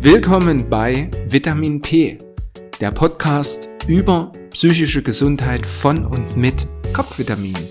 Willkommen bei Vitamin P, der Podcast über psychische Gesundheit von und mit Kopfvitaminen.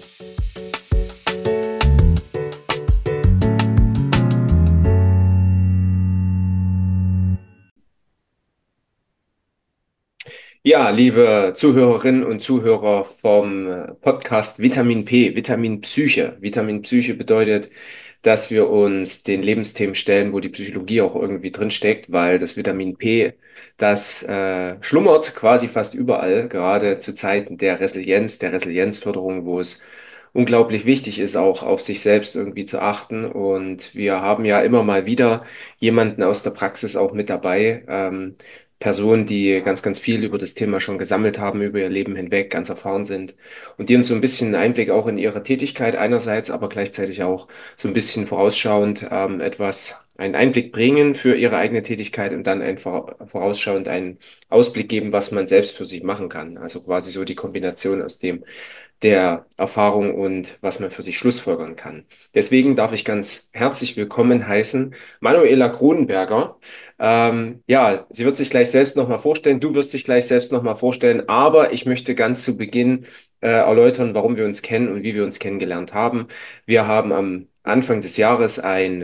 Ja, liebe Zuhörerinnen und Zuhörer vom Podcast Vitamin P, Vitamin Psyche. Vitamin Psyche bedeutet, dass wir uns den Lebensthemen stellen, wo die Psychologie auch irgendwie drin steckt, weil das Vitamin P, das schlummert quasi fast überall, gerade zu Zeiten der Resilienz, der Resilienzförderung, wo es unglaublich wichtig ist, auch auf sich selbst irgendwie zu achten. Und wir haben ja immer mal wieder jemanden aus der Praxis auch mit dabei. Personen, die ganz, ganz viel über das Thema schon gesammelt haben, über ihr Leben hinweg, ganz erfahren sind und die uns so ein bisschen einen Einblick auch in ihre Tätigkeit einerseits, aber gleichzeitig auch so ein bisschen vorausschauend einen Einblick bringen für ihre eigene Tätigkeit und dann einfach vorausschauend einen Ausblick geben, was man selbst für sich machen kann. Also quasi so die Kombination aus dem der Erfahrung und was man für sich schlussfolgern kann. Deswegen darf ich ganz herzlich willkommen heißen Manuela Kronenberger. Ja, sie wird sich gleich selbst nochmal vorstellen, du wirst dich gleich selbst nochmal vorstellen, aber ich möchte ganz zu Beginn erläutern, warum wir uns kennen und wie wir uns kennengelernt haben. Wir haben am Anfang des Jahres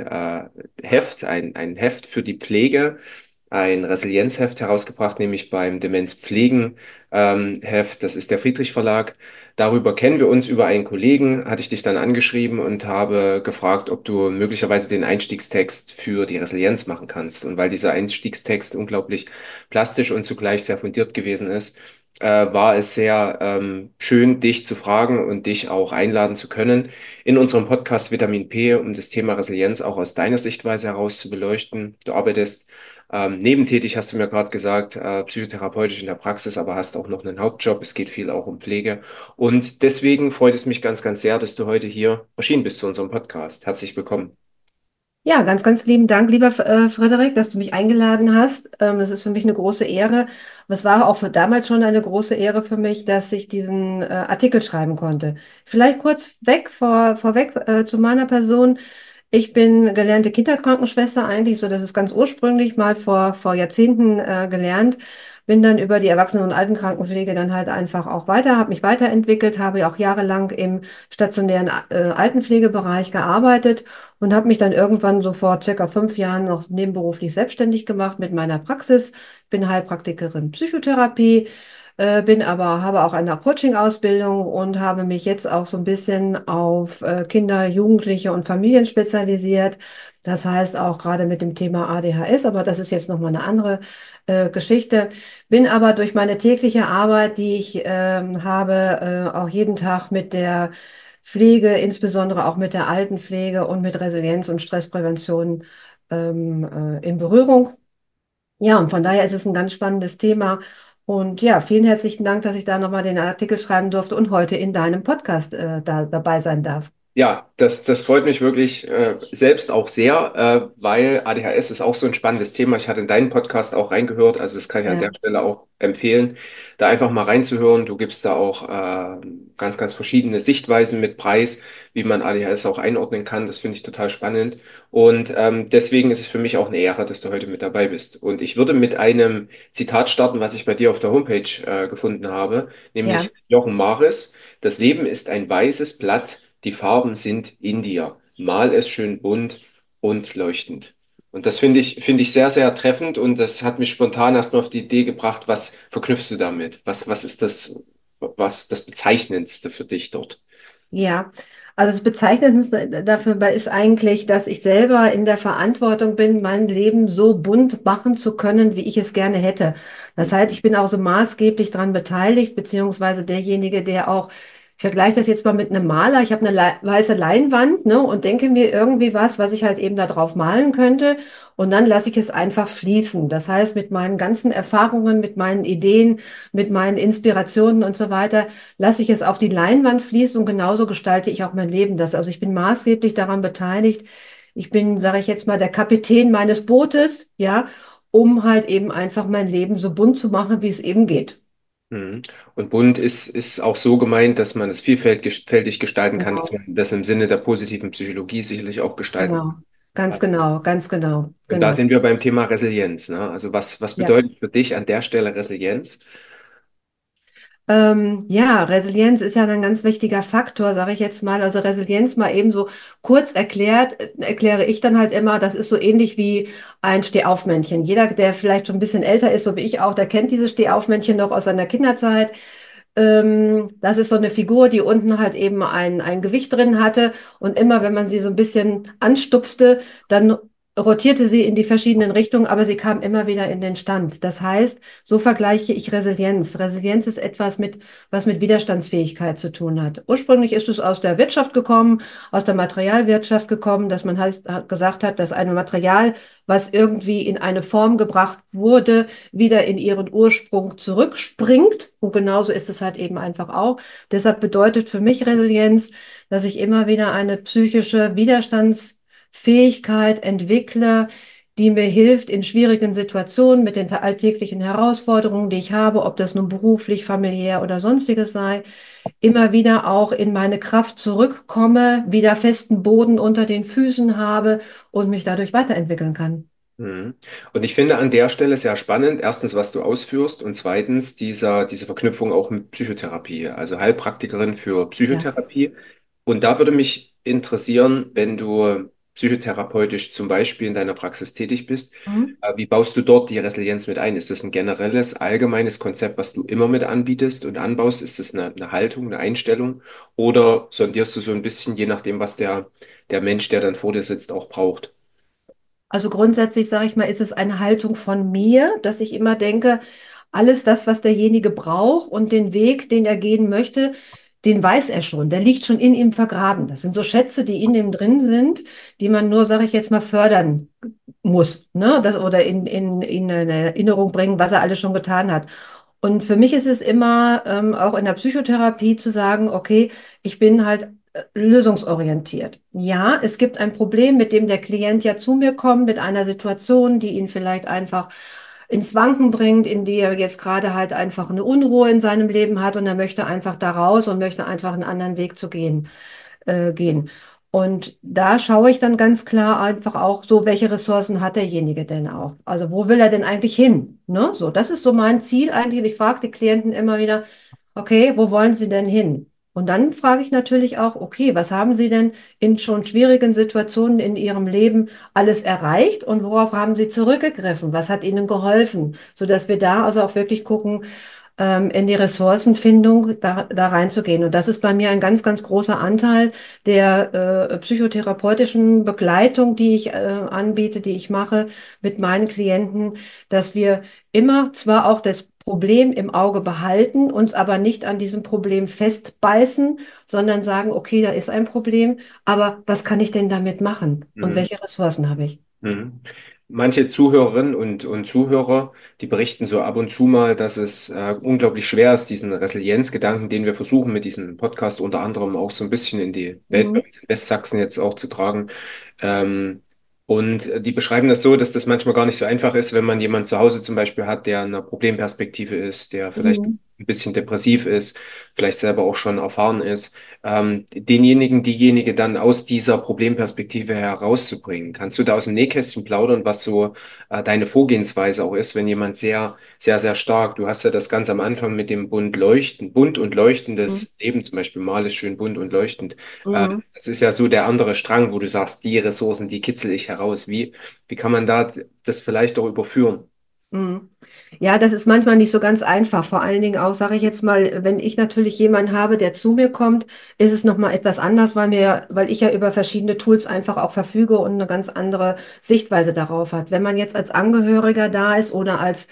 ein Heft für die Pflege, ein Resilienzheft herausgebracht, nämlich beim Demenzpflegen Heft. Das ist der Friedrich Verlag. Darüber kennen wir uns über einen Kollegen, hatte ich dich dann angeschrieben und habe gefragt, ob du möglicherweise den Einstiegstext für die Resilienz machen kannst. Und weil dieser Einstiegstext unglaublich plastisch und zugleich sehr fundiert gewesen ist, war es sehr schön, dich zu fragen und dich auch einladen zu können, in unserem Podcast Vitamin P, um das Thema Resilienz auch aus deiner Sichtweise heraus zu beleuchten. Du arbeitest nebentätig, hast du mir gerade gesagt, psychotherapeutisch in der Praxis, aber hast auch noch einen Hauptjob. Es geht viel auch um Pflege. Und deswegen freut es mich ganz, ganz sehr, dass du heute hier erschienen bist zu unserem Podcast. Herzlich willkommen. Ja, ganz, ganz lieben Dank, lieber Frederik, dass du mich eingeladen hast. Das ist für mich eine große Ehre. Aber es war auch für damals schon eine große Ehre für mich, dass ich diesen Artikel schreiben konnte. Vielleicht kurz vorweg zu meiner Person. Ich bin gelernte Kinderkrankenschwester eigentlich, so das ist ganz ursprünglich mal vor Jahrzehnten gelernt. Bin dann über die Erwachsenen- und Altenkrankenpflege dann halt einfach auch habe mich weiterentwickelt, habe ja auch jahrelang im stationären Altenpflegebereich gearbeitet und habe mich dann irgendwann so vor circa 5 Jahren noch nebenberuflich selbstständig gemacht mit meiner Praxis. Bin Heilpraktikerin Psychotherapie, habe auch eine Coaching-Ausbildung und habe mich jetzt auch so ein bisschen auf Kinder, Jugendliche und Familien spezialisiert. Das heißt auch gerade mit dem Thema ADHS, aber das ist jetzt nochmal eine andere Geschichte. Bin aber durch meine tägliche Arbeit, die ich habe, auch jeden Tag mit der Pflege, insbesondere auch mit der Altenpflege und mit Resilienz und Stressprävention in Berührung. Ja, und von daher ist es ein ganz spannendes Thema. Und ja, vielen herzlichen Dank, dass ich da nochmal den Artikel schreiben durfte und heute in deinem Podcast dabei sein darf. Ja, das freut mich wirklich selbst auch sehr, weil ADHS ist auch so ein spannendes Thema. Ich hatte in deinen Podcast auch reingehört, also das kann ich an der Ja, Stelle auch empfehlen, da einfach mal reinzuhören. Du gibst da auch ganz, ganz verschiedene Sichtweisen mit Preis, wie man ADHS auch einordnen kann. Das finde ich total spannend. Und deswegen ist es für mich auch eine Ehre, dass du heute mit dabei bist. Und ich würde mit einem Zitat starten, was ich bei dir auf der Homepage gefunden habe, ja. nämlich Jochen Maris: Das Leben ist ein weißes Blatt. Die Farben sind in dir. Mal es schön bunt und leuchtend. Und das finde ich sehr, sehr treffend und das hat mich spontan erstmal auf die Idee gebracht, was verknüpfst du damit? Was ist was das Bezeichnendste für dich dort? Ja, also das Bezeichnendste dafür ist eigentlich, dass ich selber in der Verantwortung bin, mein Leben so bunt machen zu können, wie ich es gerne hätte. Das heißt, ich bin auch so maßgeblich daran beteiligt, beziehungsweise derjenige, der auch, ich vergleiche das jetzt mal mit einem Maler, ich habe eine weiße Leinwand, ne, und denke mir irgendwie was ich halt eben da drauf malen könnte. Und dann lasse ich es einfach fließen. Das heißt, mit meinen ganzen Erfahrungen, mit meinen Ideen, mit meinen Inspirationen und so weiter lasse ich es auf die Leinwand fließen und genauso gestalte ich auch mein Leben. Also ich bin maßgeblich daran beteiligt. Ich bin, sage ich jetzt mal, der Kapitän meines Bootes, ja, um halt eben einfach mein Leben so bunt zu machen, wie es eben geht. Mhm. Und bunt ist auch so gemeint, dass man es vielfältig gestalten kann, dass Genau, man das im Sinne der positiven Psychologie sicherlich auch gestalten genau. kann. ganz genau, ganz genau, Und da genau. sind wir beim Thema Resilienz, ne? Also was Ja. bedeutet für dich an der Stelle Resilienz? Ja, Resilienz ist ja ein ganz wichtiger Faktor, sage ich jetzt mal. Also Resilienz mal eben so kurz erklärt, erkläre ich dann halt immer, das ist so ähnlich wie ein Stehaufmännchen. Jeder, der vielleicht schon ein bisschen älter ist, so wie ich auch, der kennt diese Stehaufmännchen noch aus seiner Kinderzeit. Das ist so eine Figur, die unten halt eben ein Gewicht drin hatte und immer, wenn man sie so ein bisschen anstupste, dann rotierte sie in die verschiedenen Richtungen, aber sie kam immer wieder in den Stand. Das heißt, so vergleiche ich Resilienz. Resilienz ist etwas was mit Widerstandsfähigkeit zu tun hat. Ursprünglich ist es aus der Wirtschaft gekommen, aus der Materialwirtschaft gekommen, dass man halt gesagt hat, dass ein Material, was irgendwie in eine Form gebracht wurde, wieder in ihren Ursprung zurückspringt. Und genauso ist es halt eben einfach auch. Deshalb bedeutet für mich Resilienz, dass ich immer wieder eine psychische Widerstandsfähigkeit entwickle, die mir hilft in schwierigen Situationen mit den alltäglichen Herausforderungen, die ich habe, ob das nun beruflich, familiär oder sonstiges sei, immer wieder auch in meine Kraft zurückkomme, wieder festen Boden unter den Füßen habe und mich dadurch weiterentwickeln kann. Mhm. Und ich finde an der Stelle sehr spannend, erstens, was du ausführst und zweitens diese Verknüpfung auch mit Psychotherapie, also Heilpraktikerin für Ja. Psychotherapie. Und da würde mich interessieren, wenn du psychotherapeutisch zum Beispiel in deiner Praxis tätig bist, Mhm. wie baust du dort die Resilienz mit ein? Ist das ein generelles, allgemeines Konzept, was du immer mit anbietest und anbaust? Ist das eine Haltung, eine Einstellung? Oder sondierst du so ein bisschen, je nachdem, was der Mensch, der dann vor dir sitzt, auch braucht? Also grundsätzlich sage ich mal, ist es eine Haltung von mir, dass ich immer denke, alles das, was derjenige braucht und den Weg, den er gehen möchte, den weiß er schon. Der liegt schon in ihm vergraben. Das sind so Schätze, die in ihm drin sind, die man nur, sage ich jetzt mal, fördern muss, ne? Oder in eine Erinnerung bringen, was er alles schon getan hat. Und für mich ist es immer, auch in der Psychotherapie zu sagen, okay, ich bin halt lösungsorientiert. Ja, es gibt ein Problem, mit dem der Klient ja zu mir kommt, mit einer Situation, die ihn vielleicht einfach ins Wanken bringt, in die er jetzt gerade halt einfach eine Unruhe in seinem Leben hat und er möchte einfach da raus und möchte einfach einen anderen Weg gehen. Und da schaue ich dann ganz klar einfach auch so, welche Ressourcen hat derjenige denn auch? Also wo will er denn eigentlich hin? Ne? So, das ist so mein Ziel eigentlich. Ich frage die Klienten immer wieder, okay, wo wollen Sie denn hin? Und dann frage ich natürlich auch, okay, was haben Sie denn in schon schwierigen Situationen in Ihrem Leben alles erreicht und worauf haben Sie zurückgegriffen? Was hat Ihnen geholfen? Sodass wir da also auch wirklich gucken, in die Ressourcenfindung da reinzugehen. Und das ist bei mir ein ganz, ganz großer Anteil der psychotherapeutischen Begleitung, die ich anbiete, die ich mache mit meinen Klienten, dass wir immer zwar auch das Problem im Auge behalten, uns aber nicht an diesem Problem festbeißen, sondern sagen, okay, da ist ein Problem, aber was kann ich denn damit machen? Und Mhm. welche Ressourcen habe ich? Mhm. Manche Zuhörerinnen und Zuhörer, die berichten so ab und zu mal, dass es unglaublich schwer ist, diesen Resilienzgedanken, den wir versuchen mit diesem Podcast unter anderem auch so ein bisschen in die Welt bei Mhm. uns in Westsachsen jetzt auch zu tragen. Ähm, die beschreiben das so, dass das manchmal gar nicht so einfach ist, wenn man jemanden zu Hause zum Beispiel hat, der in einer Problemperspektive ist, der vielleicht Mhm. ein bisschen depressiv ist, vielleicht selber auch schon erfahren ist, diejenige dann aus dieser Problemperspektive herauszubringen. Kannst du da aus dem Nähkästchen plaudern, was so deine Vorgehensweise auch ist, wenn jemand sehr, sehr, sehr stark, du hast ja das ganz am Anfang mit dem bunt und leuchtendes Leben, zum Beispiel mal ist schön bunt und leuchtend. Mhm. Das ist ja so der andere Strang, wo du sagst, die Ressourcen, die kitzel ich heraus. Wie kann man da das vielleicht auch überführen? Mhm. Ja, das ist manchmal nicht so ganz einfach. Vor allen Dingen auch, sage ich jetzt mal, wenn ich natürlich jemanden habe, der zu mir kommt, ist es nochmal etwas anders, weil ich ja über verschiedene Tools einfach auch verfüge und eine ganz andere Sichtweise darauf hat. Wenn man jetzt als Angehöriger da ist oder als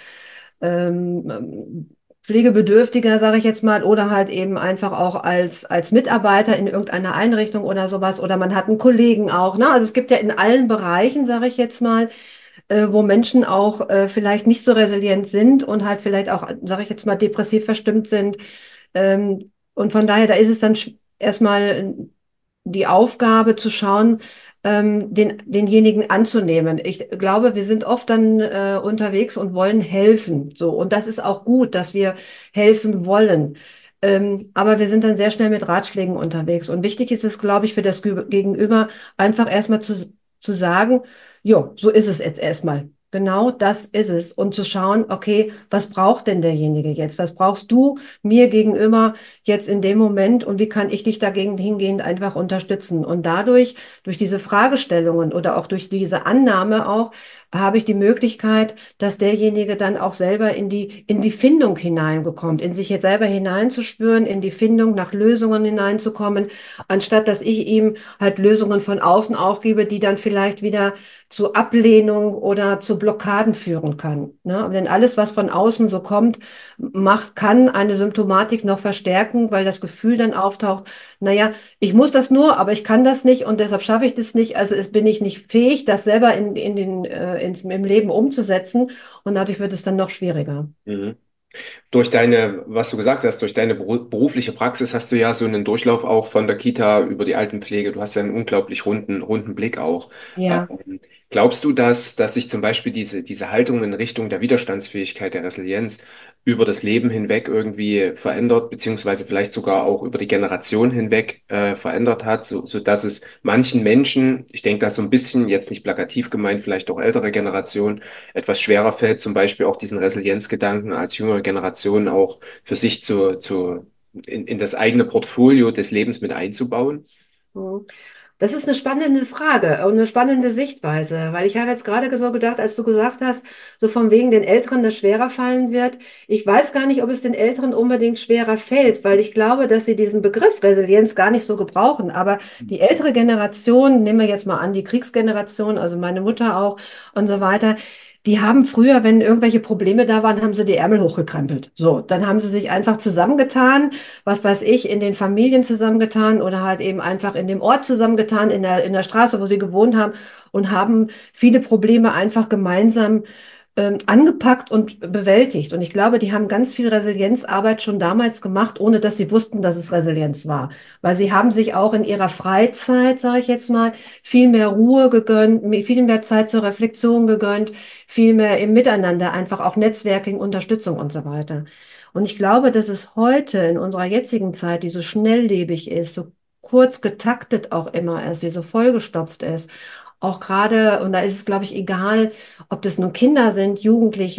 Pflegebedürftiger, sage ich jetzt mal, oder halt eben einfach auch als Mitarbeiter in irgendeiner Einrichtung oder sowas, oder man hat einen Kollegen auch, ne? Also es gibt ja in allen Bereichen, sage ich jetzt mal, wo Menschen auch vielleicht nicht so resilient sind und halt vielleicht auch, sage ich jetzt mal, depressiv verstimmt sind. Und von daher, da ist es dann erstmal die Aufgabe zu schauen, denjenigen anzunehmen. Ich glaube, wir sind oft dann unterwegs und wollen helfen. So, und das ist auch gut, dass wir helfen wollen. Aber wir sind dann sehr schnell mit Ratschlägen unterwegs. Und wichtig ist es, glaube ich, für das Gegenüber einfach erstmal zu sagen, jo, so ist es jetzt erstmal. Genau das ist es. Und zu schauen, okay, was braucht denn derjenige jetzt? Was brauchst du mir gegenüber jetzt in dem Moment und wie kann ich dich dagegen hingehend einfach unterstützen? Und dadurch, durch diese Fragestellungen oder auch durch diese Annahme auch, habe ich die Möglichkeit, dass derjenige dann auch selber in die Findung hineinbekommt, in sich jetzt selber hineinzuspüren, in die Findung nach Lösungen hineinzukommen, anstatt dass ich ihm halt Lösungen von außen aufgebe, die dann vielleicht wieder zu Ablehnung oder zu Blockaden führen kann. Ne? Denn alles, was von außen so kommt, kann eine Symptomatik noch verstärken, weil das Gefühl dann auftaucht, naja, ich muss das nur, aber ich kann das nicht und deshalb schaffe ich das nicht. Also bin ich nicht fähig, das selber im Leben umzusetzen und dadurch wird es dann noch schwieriger. Mhm. Durch deine, was du gesagt hast, durch deine berufliche Praxis hast du ja so einen Durchlauf auch von der Kita über die Altenpflege. Du hast ja einen unglaublich runden Blick auch. Ja. Glaubst du, dass sich zum Beispiel diese Haltung in Richtung der Widerstandsfähigkeit, der Resilienz über das Leben hinweg irgendwie verändert, beziehungsweise vielleicht sogar auch über die Generation hinweg verändert hat, sodass es manchen Menschen, ich denke das so ein bisschen, jetzt nicht plakativ gemeint, vielleicht auch ältere Generationen, etwas schwerer fällt, zum Beispiel auch diesen Resilienzgedanken als jüngere Generation auch für sich in das eigene Portfolio des Lebens mit einzubauen? Mhm. Das ist eine spannende Frage und eine spannende Sichtweise, weil ich habe jetzt gerade so gedacht, als du gesagt hast, so von wegen den Älteren das schwerer fallen wird. Ich weiß gar nicht, ob es den Älteren unbedingt schwerer fällt, weil ich glaube, dass sie diesen Begriff Resilienz gar nicht so gebrauchen. Aber die ältere Generation, nehmen wir jetzt mal an, die Kriegsgeneration, also meine Mutter auch und so weiter, die haben früher, wenn irgendwelche Probleme da waren, haben sie die Ärmel hochgekrempelt. So, dann haben sie sich einfach zusammengetan, was weiß ich, in den Familien zusammengetan oder halt eben einfach in dem Ort zusammengetan, in der Straße, wo sie gewohnt haben und haben viele Probleme einfach gemeinsam angepackt und bewältigt. Und ich glaube, die haben ganz viel Resilienzarbeit schon damals gemacht, ohne dass sie wussten, dass es Resilienz war. Weil sie haben sich auch in ihrer Freizeit, sage ich jetzt mal, viel mehr Ruhe gegönnt, viel mehr Zeit zur Reflexion gegönnt, viel mehr im Miteinander, einfach auch Netzwerking, Unterstützung und so weiter. Und ich glaube, dass es heute in unserer jetzigen Zeit, die so schnelllebig ist, so kurz getaktet auch immer ist, die so vollgestopft ist, auch gerade, und da ist es, glaube ich, egal, ob das nun Kinder sind, Jugendliche,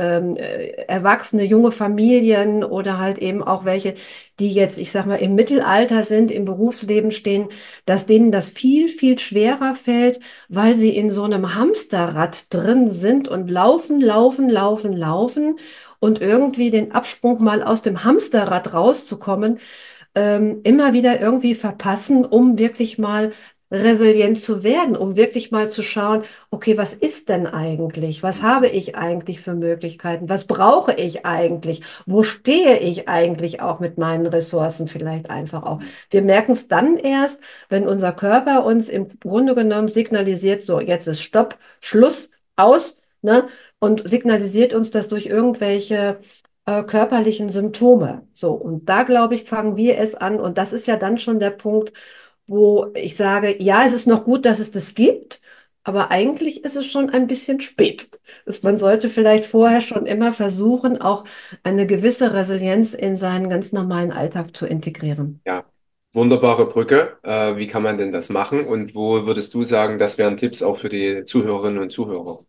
Erwachsene, junge Familien oder halt eben auch welche, die jetzt, ich sag mal, im Mittelalter sind, im Berufsleben stehen, dass denen das viel, viel schwerer fällt, weil sie in so einem Hamsterrad drin sind und laufen, laufen, laufen, laufen und irgendwie den Absprung mal aus dem Hamsterrad rauszukommen, immer wieder irgendwie verpassen, um wirklich mal resilient zu werden, um wirklich mal zu schauen, okay, was ist denn eigentlich? Was habe ich eigentlich für Möglichkeiten? Was brauche ich eigentlich? Wo stehe ich eigentlich auch mit meinen Ressourcen vielleicht einfach auch? Wir merken es dann erst, wenn unser Körper uns im Grunde genommen signalisiert, so, jetzt ist Stopp, Schluss, aus, ne? Und signalisiert uns das durch irgendwelche körperlichen Symptome. So, und da glaube ich, fangen wir es an. Und das ist ja dann schon der Punkt, wo ich sage, ja, es ist noch gut, dass es das gibt, aber eigentlich ist es schon ein bisschen spät. Man sollte vielleicht vorher schon immer versuchen, auch eine gewisse Resilienz in seinen ganz normalen Alltag zu integrieren. Ja, wunderbare Brücke. Wie kann man denn das machen? Und wo würdest du sagen, das wären Tipps auch für die Zuhörerinnen und Zuhörer?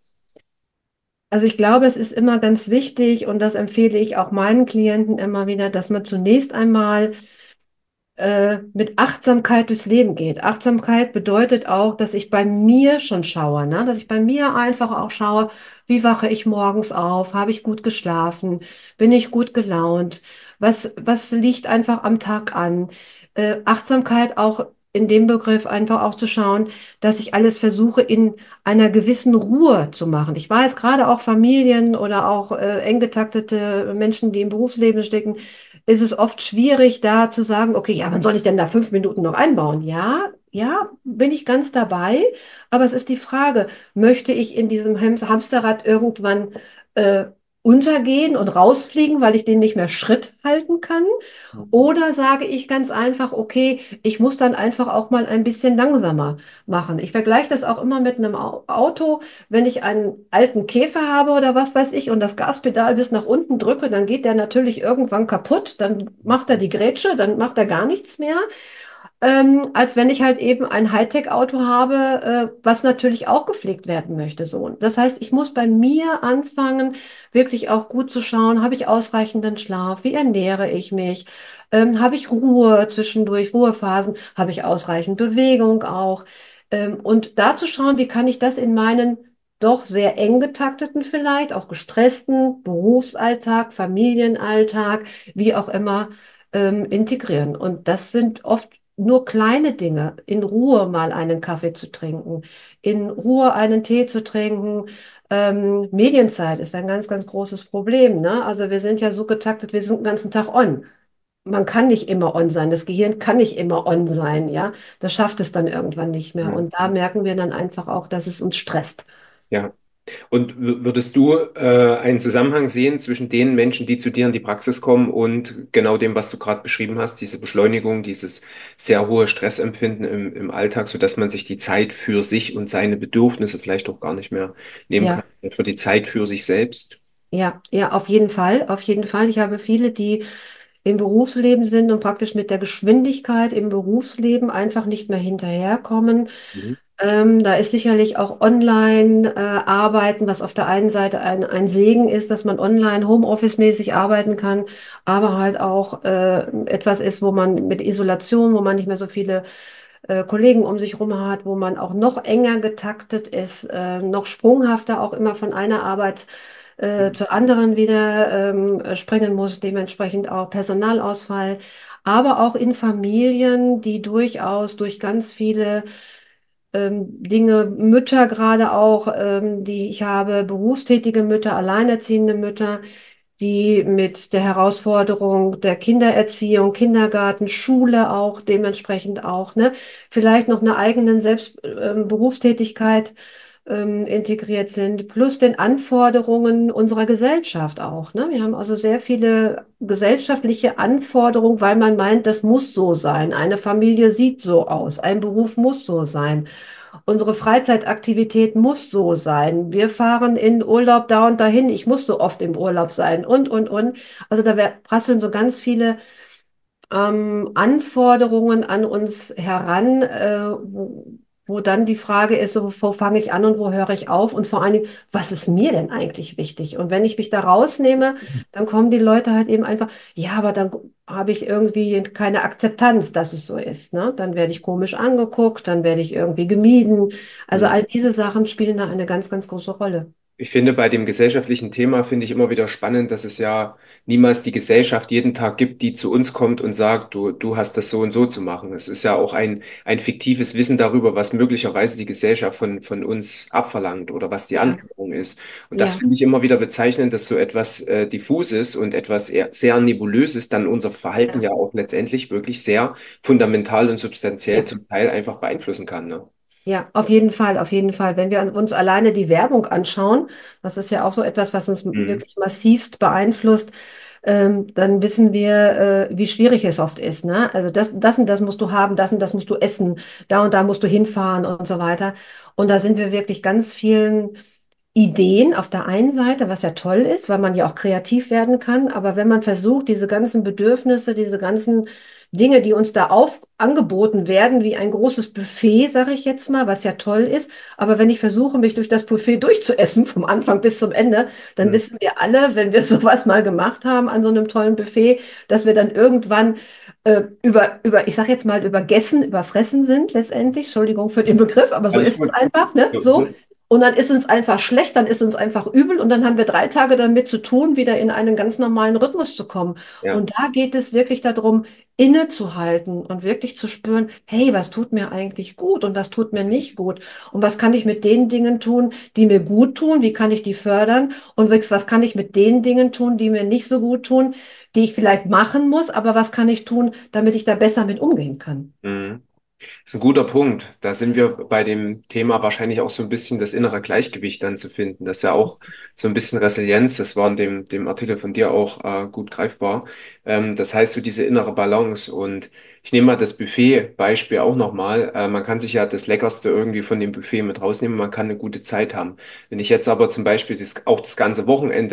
Also ich glaube, es ist immer ganz wichtig und das empfehle ich auch meinen Klienten immer wieder, dass man zunächst einmal mit Achtsamkeit durchs Leben geht. Achtsamkeit bedeutet auch, dass ich bei mir schon schaue, ne? Dass ich bei mir einfach auch schaue, wie wache ich morgens auf, habe ich gut geschlafen, bin ich gut gelaunt, was liegt einfach am Tag an. Achtsamkeit auch in dem Begriff einfach auch zu schauen, dass ich alles versuche in einer gewissen Ruhe zu machen. Ich weiß, gerade auch Familien oder auch eng getaktete Menschen, die im Berufsleben stecken, ist es oft schwierig, da zu sagen, okay, ja, wann soll ich denn da 5 Minuten noch einbauen? Ja, ja, bin ich ganz dabei. Aber es ist die Frage, möchte ich in diesem Hamsterrad irgendwann äh, untergehen und rausfliegen, weil ich den nicht mehr Schritt halten kann? Oder sage ich ganz einfach, okay, ich muss dann einfach auch mal ein bisschen langsamer machen. Ich vergleiche das auch immer mit einem Auto. Wenn ich einen alten Käfer habe oder was weiß ich und das Gaspedal bis nach unten drücke, dann geht der natürlich irgendwann kaputt. Dann macht er die Grätsche, dann macht er gar nichts mehr. als wenn ich halt eben ein Hightech-Auto habe, was natürlich auch gepflegt werden möchte. So. Das heißt, ich muss bei mir anfangen, wirklich auch gut zu schauen, habe ich ausreichenden Schlaf, wie ernähre ich mich, habe ich Ruhe zwischendurch, Ruhephasen, habe ich ausreichend Bewegung auch. Und da zu schauen, wie kann ich das in meinen doch sehr eng getakteten, vielleicht auch gestressten Berufsalltag, Familienalltag, wie auch immer, integrieren. Und das sind oft nur kleine Dinge, in Ruhe mal einen Kaffee zu trinken, in Ruhe einen Tee zu trinken. Medienzeit ist ein ganz, ganz großes Problem, ne? Also wir sind ja so getaktet, wir sind den ganzen Tag on. Man kann nicht immer on sein. Das Gehirn kann nicht immer on sein, ja. Das schafft es dann irgendwann nicht mehr. Ja. Und da merken wir dann einfach auch, dass es uns stresst. Ja. Und würdest du einen Zusammenhang sehen zwischen den Menschen, die zu dir in die Praxis kommen und genau dem, was du gerade beschrieben hast, diese Beschleunigung, dieses sehr hohe Stressempfinden im Alltag, sodass man sich die Zeit für sich und seine Bedürfnisse vielleicht auch gar nicht mehr nehmen kann, Ja. für die Zeit für sich selbst? Ja, ja, auf jeden Fall, auf jeden Fall. Ich habe viele, die im Berufsleben sind und praktisch mit der Geschwindigkeit im Berufsleben einfach nicht mehr hinterherkommen. Mhm. Da ist sicherlich auch Online-Arbeiten, was auf der einen Seite ein Segen ist, dass man online Homeoffice-mäßig arbeiten kann, aber halt auch etwas ist, wo man mit Isolation, wo man nicht mehr so viele Kollegen um sich herum hat, wo man auch noch enger getaktet ist, noch sprunghafter auch immer von einer Arbeit zur anderen wieder springen muss, dementsprechend auch Personalausfall, aber auch in Familien, die durchaus durch ganz viele Dinge, Mütter gerade auch, die ich habe, berufstätige Mütter, alleinerziehende Mütter, die mit der Herausforderung der Kindererziehung, Kindergarten, Schule auch dementsprechend auch, ne, vielleicht noch eine eigene Berufstätigkeit integriert sind, plus den Anforderungen unserer Gesellschaft auch, ne? Wir haben also sehr viele gesellschaftliche Anforderungen, weil man meint, das muss so sein. Eine Familie sieht so aus, ein Beruf muss so sein. Unsere Freizeitaktivität muss so sein. Wir fahren in Urlaub da und dahin. Ich muss so oft im Urlaub sein und. Also prasseln so ganz viele Anforderungen an uns heran, wo dann die Frage ist, so, wo fange ich an und wo höre ich auf? Und vor allen Dingen, was ist mir denn eigentlich wichtig? Und wenn ich mich da rausnehme, dann kommen die Leute halt eben einfach, ja, aber dann habe ich irgendwie keine Akzeptanz, dass es so ist, ne? Dann werde ich komisch angeguckt, dann werde ich irgendwie gemieden. Also all diese Sachen spielen da eine ganz, ganz große Rolle. Ich finde, bei dem gesellschaftlichen Thema finde ich immer wieder spannend, dass es ja niemals die Gesellschaft jeden Tag gibt, die zu uns kommt und sagt, du hast das so und so zu machen. Es ist ja auch ein fiktives Wissen darüber, was möglicherweise die Gesellschaft von uns abverlangt oder was die Ja, Anforderung ist. Und das ja, finde ich immer wieder bezeichnend, dass so etwas Diffuses und etwas eher, sehr Nebulöses dann unser Verhalten ja, ja auch letztendlich wirklich sehr fundamental und substanziell ja. zum Teil einfach beeinflussen kann, ne? Ja, auf jeden Fall, auf jeden Fall. Wenn wir uns alleine die Werbung anschauen, das ist ja auch so etwas, was uns Mhm. wirklich massivst beeinflusst, dann wissen wir, wie schwierig es oft ist, ne? Also das und das musst du haben, das und das musst du essen, da und da musst du hinfahren und so weiter. Und da sind wir wirklich ganz vielen Ideen auf der einen Seite, was ja toll ist, weil man ja auch kreativ werden kann. Aber wenn man versucht, diese ganzen Bedürfnisse, diese ganzen Dinge, die uns da angeboten werden, wie ein großes Buffet, sage ich jetzt mal, was ja toll ist. Aber wenn ich versuche, mich durch das Buffet durchzuessen, vom Anfang bis zum Ende, dann Mhm. wissen wir alle, wenn wir sowas mal gemacht haben an so einem tollen Buffet, dass wir dann irgendwann ich sage jetzt mal, übergessen, überfressen sind letztendlich. Entschuldigung für den Begriff, aber so Alles ist es gut. einfach, ne? So ist So. es. Und dann ist uns einfach schlecht, dann ist uns einfach übel und dann haben wir 3 Tage damit zu tun, wieder in einen ganz normalen Rhythmus zu kommen. Ja. Und da geht es wirklich darum, innezuhalten und wirklich zu spüren, hey, was tut mir eigentlich gut und was tut mir nicht gut? Und was kann ich mit den Dingen tun, die mir gut tun? Wie kann ich die fördern? Und was kann ich mit den Dingen tun, die mir nicht so gut tun, die ich vielleicht machen muss, aber was kann ich tun, damit ich da besser mit umgehen kann? Mhm. Das ist ein guter Punkt. Da sind wir bei dem Thema wahrscheinlich auch so ein bisschen das innere Gleichgewicht dann zu finden. Das ist ja auch so ein bisschen Resilienz. Das war in dem Artikel von dir auch gut greifbar. Das heißt, so diese innere Balance. Und ich nehme mal das Buffet-Beispiel auch nochmal. Man kann sich ja das Leckerste irgendwie von dem Buffet mit rausnehmen. Man kann eine gute Zeit haben. Wenn ich jetzt aber zum Beispiel auch das ganze Wochenende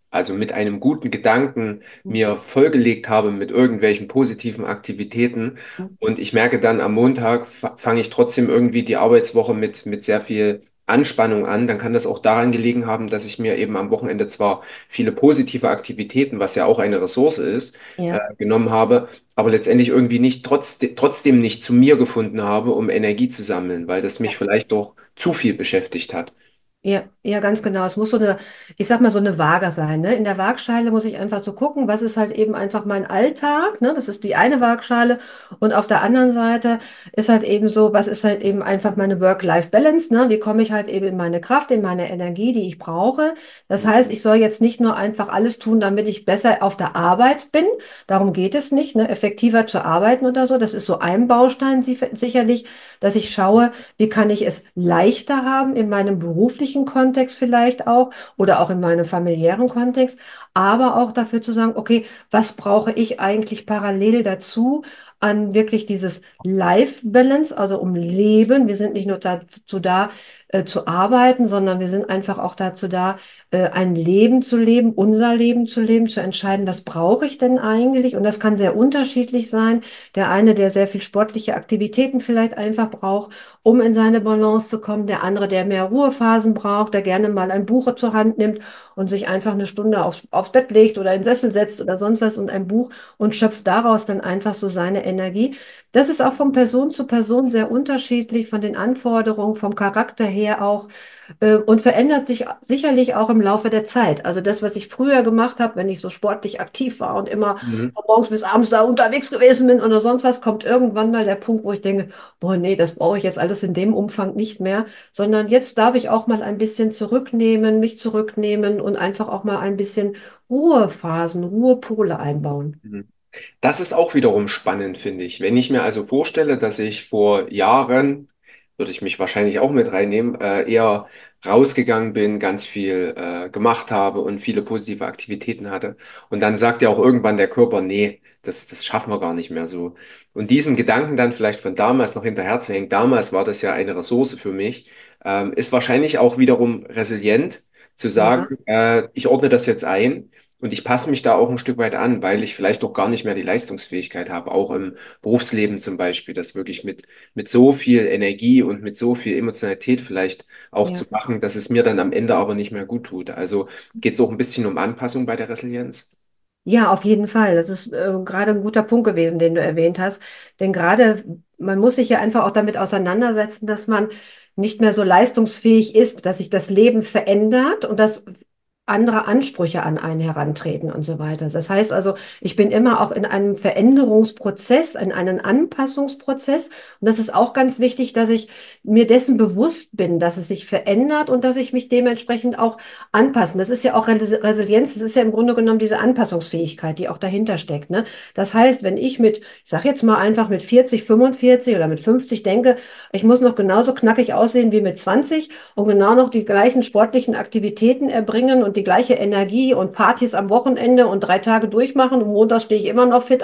also mit einem guten Gedanken mir vollgelegt habe mit irgendwelchen positiven Aktivitäten und ich merke dann am Montag fange ich trotzdem irgendwie die Arbeitswoche mit sehr viel Anspannung an, dann kann das auch daran gelegen haben, dass ich mir eben am Wochenende zwar viele positive Aktivitäten, was ja auch eine Ressource ist, Ja. genommen habe, aber letztendlich irgendwie nicht trotzdem nicht zu mir gefunden habe, um Energie zu sammeln, weil das mich vielleicht doch zu viel beschäftigt hat. Ja, ja, ganz genau. Es muss so eine, ich sag mal, so eine Waage sein, ne? In der Waagschale muss ich einfach so gucken, was ist halt eben einfach mein Alltag, ne? Das ist die eine Waagschale. Und auf der anderen Seite ist halt eben so, was ist halt eben einfach meine Work-Life-Balance, ne? Wie komme ich halt eben in meine Kraft, in meine Energie, die ich brauche? Das heißt, ich soll jetzt nicht nur einfach alles tun, damit ich besser auf der Arbeit bin. Darum geht es nicht, ne? Effektiver zu arbeiten oder so. Das ist so ein Baustein sicherlich, dass ich schaue, wie kann ich es leichter haben in meinem beruflichen Kontext vielleicht auch oder auch in meinem familiären Kontext, aber auch dafür zu sagen, okay, was brauche ich eigentlich parallel dazu an wirklich dieses Life Balance, also um Leben. Wir sind nicht nur dazu da, zu arbeiten, sondern wir sind einfach auch dazu da, ein Leben zu leben, unser Leben zu leben, zu entscheiden, was brauche ich denn eigentlich? Und das kann sehr unterschiedlich sein. Der eine, der sehr viel sportliche Aktivitäten vielleicht einfach braucht, um in seine Balance zu kommen. Der andere, der mehr Ruhephasen braucht, der gerne mal ein Buch zur Hand nimmt und sich einfach eine Stunde aufs Bett legt oder in den Sessel setzt oder sonst was und ein Buch und schöpft daraus dann einfach so seine Energie. Das ist auch von Person zu Person sehr unterschiedlich, von den Anforderungen, vom Charakter her auch und verändert sich sicherlich auch im Laufe der Zeit. Also das, was ich früher gemacht habe, wenn ich so sportlich aktiv war und immer Mhm. von morgens bis abends da unterwegs gewesen bin oder sonst was, kommt irgendwann mal der Punkt, wo ich denke, boah, nee, das brauche ich jetzt alles in dem Umfang nicht mehr, sondern jetzt darf ich auch mal ein bisschen zurücknehmen, mich zurücknehmen und einfach auch mal ein bisschen Ruhephasen, Ruhepole einbauen. Mhm. Das ist auch wiederum spannend, finde ich. Wenn ich mir also vorstelle, dass ich vor Jahren, würde ich mich wahrscheinlich auch mit reinnehmen, eher rausgegangen bin, ganz viel gemacht habe und viele positive Aktivitäten hatte. Und dann sagt ja auch irgendwann der Körper, nee, das schaffen wir gar nicht mehr so. Und diesen Gedanken dann vielleicht von damals noch hinterher zu hängen, damals war das ja eine Ressource für mich, ist wahrscheinlich auch wiederum resilient zu Ja, sagen, ich ordne das jetzt ein. Und ich passe mich da auch ein Stück weit an, weil ich vielleicht auch gar nicht mehr die Leistungsfähigkeit habe, auch im Berufsleben zum Beispiel, das wirklich mit so viel Energie und mit so viel Emotionalität vielleicht auch zu ja. machen, dass es mir dann am Ende aber nicht mehr gut tut. Also geht es auch ein bisschen um Anpassung bei der Resilienz. Ja, auf jeden Fall. Das ist gerade ein guter Punkt gewesen, den du erwähnt hast. Denn gerade man muss sich ja einfach auch damit auseinandersetzen, dass man nicht mehr so leistungsfähig ist, dass sich das Leben verändert und dass andere Ansprüche an einen herantreten und so weiter. Das heißt also, ich bin immer auch in einem Veränderungsprozess, in einem Anpassungsprozess. Und das ist auch ganz wichtig, dass ich mir dessen bewusst bin, dass es sich verändert und dass ich mich dementsprechend auch anpassen. Das ist ja auch Resilienz, das ist ja im Grunde genommen diese Anpassungsfähigkeit, die auch dahinter steckt, ne? Das heißt, wenn ich mit, ich sage jetzt mal einfach mit 40, 45 oder mit 50 denke, ich muss noch genauso knackig aussehen wie mit 20 und genau noch die gleichen sportlichen Aktivitäten erbringen und die gleiche Energie und Partys am Wochenende und 3 Tage durchmachen und montags stehe ich immer noch fit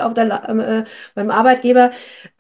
beim Arbeitgeber,